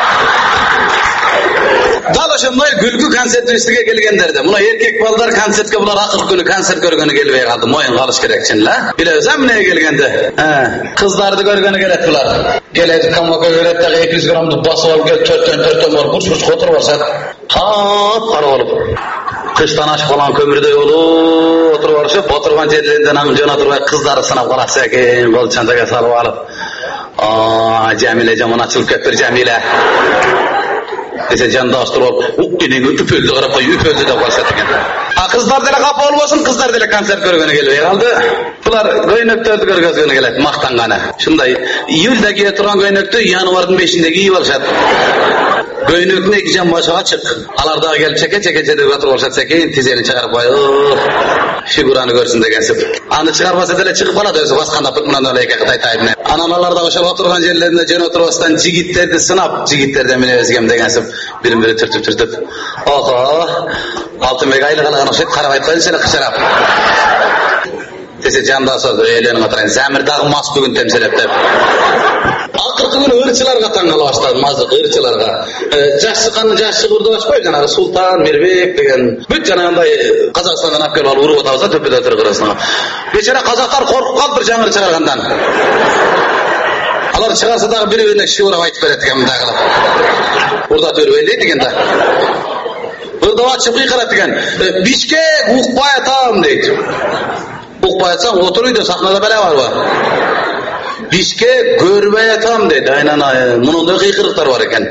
Дал ошондой күлкү концертибизге келгендерде. Мына эркек балдар концертке булар акыркы күнү концерт көргөнү келбей калды. Моюн калыш керек чынла. Билебиз эмне келгенде. Э, кыздарды көргөнү келет булар. Келет, камакка берет дагы эки жүз граммды басып алып келип, төрттөн төрттөн барып бурч-бурч отуруп алышат. Кап-кара болуп. Кыштан ашып калган көмүрдөй болуп отуруп алышып, отурган жерлеринден аңы жана турбай кыздары сынап калса экен, кол чантага салып алып. А, Жамиле жаман ачылып кетти, Жамиле. Десе жанында астырып, "Уктенең үпөлдү карап кой, үпөлдү" деп калышат экен. А кыздар деле капа болбосун, кыздар деле концерт көргөнү келбей калды. Булар көйнөктөрдү көргөзгөнү келет, мактанганы. Ушундай июльда кие турган көйнөктү январдын бешинде кийип алышат. Көйнөктүн эки жан башы ачык. Алар дагы келип чеке-чеке деп отуруп алышат экен, тизени чыгарып коюп, фигураны көрсүн дегенсип. Аны чыгарбаса деле чыгып калат өзү, басканда мындан эле эки кытай тайпын. Анан алар дагы ошол отурган жерлеринде жөн отурбастан жигиттерди сынап, жигиттерден мен өзгем дегенсип, бирин-бири түртүп-түртүп. Ого, алтынбек айлы калган окшойт, карабай койсуң эле кычырап. Десе жанда созду, элөнүң отурайын, Замир дагы мас бүгүн темселеп деп. Акыркы күнү ырчыларга таң кала баштадым, азыр ырчыларга. Жаш чыкканды жаш чыгырды башпайбы, жанагы Султан, Мирбек деген. Бүт жанагындай Казакстандан алып келип алып уруп атабыз да төпөдө тургырасына. Бечара казактар коркуп калып бир жаңыр чыгаргандан. Алар чыгарса дагы бири-бирине шиурап айтып берет экен мындай кылып. Урдат өрбөйүн дейт экен да. Ырдап чыгып кыйкырат экен. Бишкек укпай атам дейт. Укпай атсаң отур үйдө сахнада беле барбы? Бишкек көрбөй атам дейт. Айнан мындай кыйкырыктар бар экен.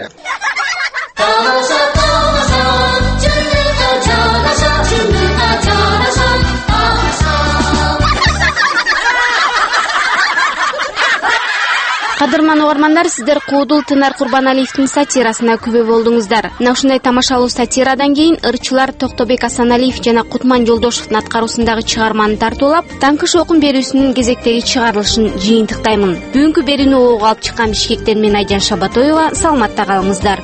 Кадырман угармандар, сиздер куудул Тынар Курбаналиевдин сатирасына күбө болдуңуздар. Мына ушундай тамашалуу сатирадан кийин ырчылар Токтобек Асаналиев жана Кутман Жолдошевдун аткаруусундагы чыгарманы тартуулап, таңкыш окум берүүсүнүн кезектеги чыгарылышын жыйынтыктаймын. Бүгүнкү берүүнү ого алып чыккан Бишкектен мен Айжан Шабатоева, саламатта калыңыздар.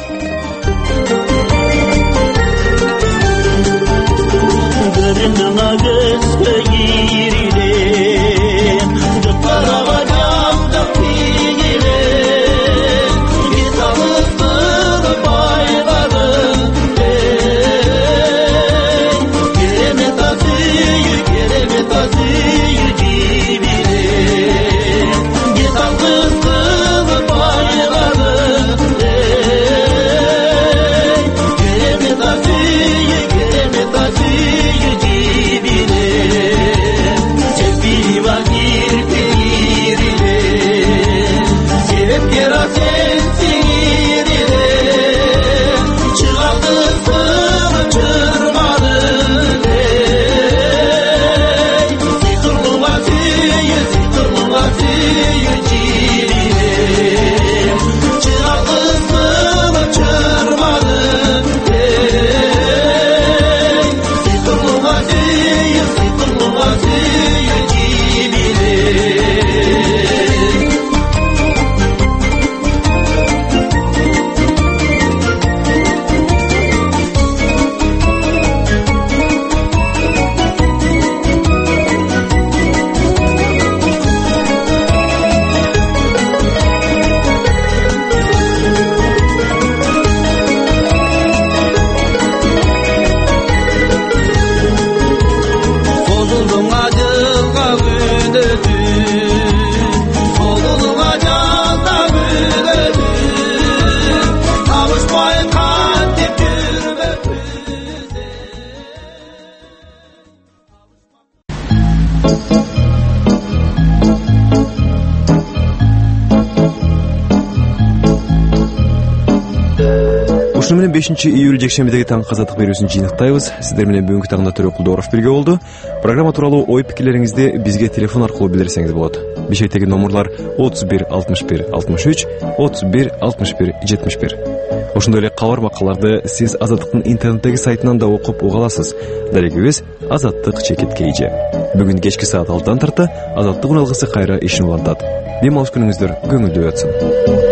Keremет azı, keremet azı, yüce bile. Ушуну менен бешинчи июль жекшембидеги таңкы азаттык берүүсүн жыйынтыктайбыз. Сиздер менен бүгүнкү таңда Төрөк Кулдоров бирге болду. Программа тууралуу ой пикирлериңизди бизге телефон аркылуу билдирсеңиз болот. Бишкектеги номерлар отуз бир алтымыш бир алтымыш үч, отуз бир алтымыш бир жетимиш бир. Ошондой эле кабар макаларды сиз Азаттыктын интернеттеги сайтынан да окуп уга аласыз. Дарегибиз Азаттык чекит кейжи. Бүгүн кечки саат алтыдан тарта Азаттык уралгысы кайра ишин улантат. Дем алыш күнүңүздөр көңүлдүү өтсүн.